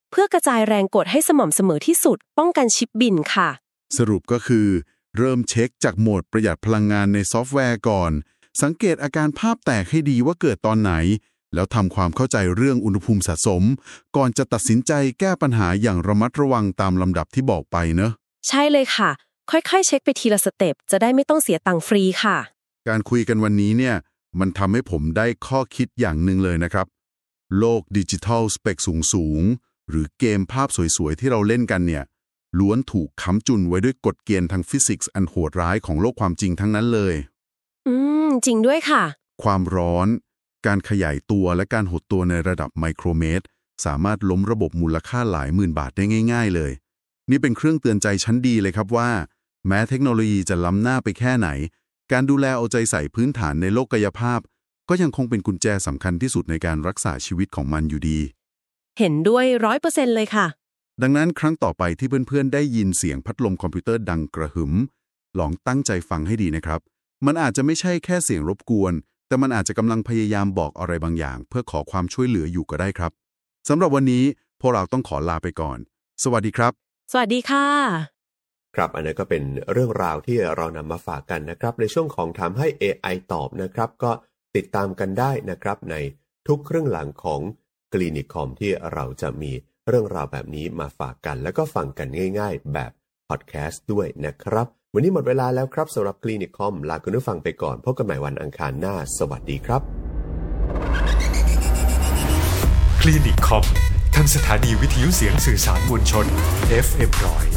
เพื่อกระจายแรงกดให้สม่ำเสมอที่สุดป้องกันชิปบินค่ะสรุปก็คือเริ่มเช็คจากโหมดประหยัดพลังงานในซอฟต์แวร์ก่อนสังเกตอาการภาพแตกให้ดีว่าเกิดตอนไหนแล้วทำความเข้าใจเรื่องอุณหภูมิสะสมก่อนจะตัดสินใจแก้ปัญหาอย่างระมัดระวังตามลำดับที่บอกไปเนอะใช่เลยค่ะค่อยๆเช็คไปทีละสเต็ปจะได้ไม่ต้องเสียตังค์ฟรีค่ะการคุยกันวันนี้เนี่ยมันทำให้ผมได้ข้อคิดอย่างหนึ่งเลยนะครับโลกดิจิทัลสเปคสูงหรือเกมภาพสวยๆที่เราเล่นกันเนี่ยล้วนถูกค้ำจุนไว้ด้วยกฎเกณฑ์ทางฟิสิกส์อันโหดร้ายของโลกความจริงทั้งนั้นเลยจริงด้วยค่ะความร้อนการขยายตัวและการหดตัวในระดับไมโครเมตรสามารถล้มระบบมูลค่าหลายหมื่นบาทได้ง่ายๆเลยนี่เป็นเครื่องเตือนใจชั้นดีเลยครับว่าแม้เทคโนโลยีจะล้ำหน้าไปแค่ไหนการดูแลเอาใจใส่พื้นฐานในโลกกายภาพก็ยังคงเป็นกุญแจสำคัญที่สุดในการรักษาชีวิตของมันอยู่ดีเห็นด้วย 100% เลยค่ะดังนั้นครั้งต่อไปที่เพื่อนๆได้ยินเสียงพัดลมคอมพิวเตอร์ดังกระหึ่มลองตั้งใจฟังให้ดีนะครับมันอาจจะไม่ใช่แค่เสียงรบกวนแต่มันอาจจะกำลังพยายามบอกอะไรบางอย่างเพื่อขอความช่วยเหลืออยู่ก็ได้ครับสำหรับวันนี้พวกเราต้องขอลาไปก่อนสวัสดีครับสวัสดีค่ะครับอันนี้ก็เป็นเรื่องราวที่เรานำมาฝากกันนะครับในช่วงของถามให้ AI ตอบนะครับก็ติดตามกันได้นะครับในทุกครึ่งหลังของคลินิกคอมที่เราจะมีเรื่องราวแบบนี้มาฝากกันแล้วก็ฟังกันง่ายๆแบบพอดแคสต์ด้วยนะครับวันนี้หมดเวลาแล้วครับสำหรับคลินิกคอมลาคุณผู้ฟังไปก่อนพบกันใหม่วันอังคารหน้าสวัสดีครับคลินิกคอมทางสถานีวิทยุเสียงสื่อสารมวลชน FM100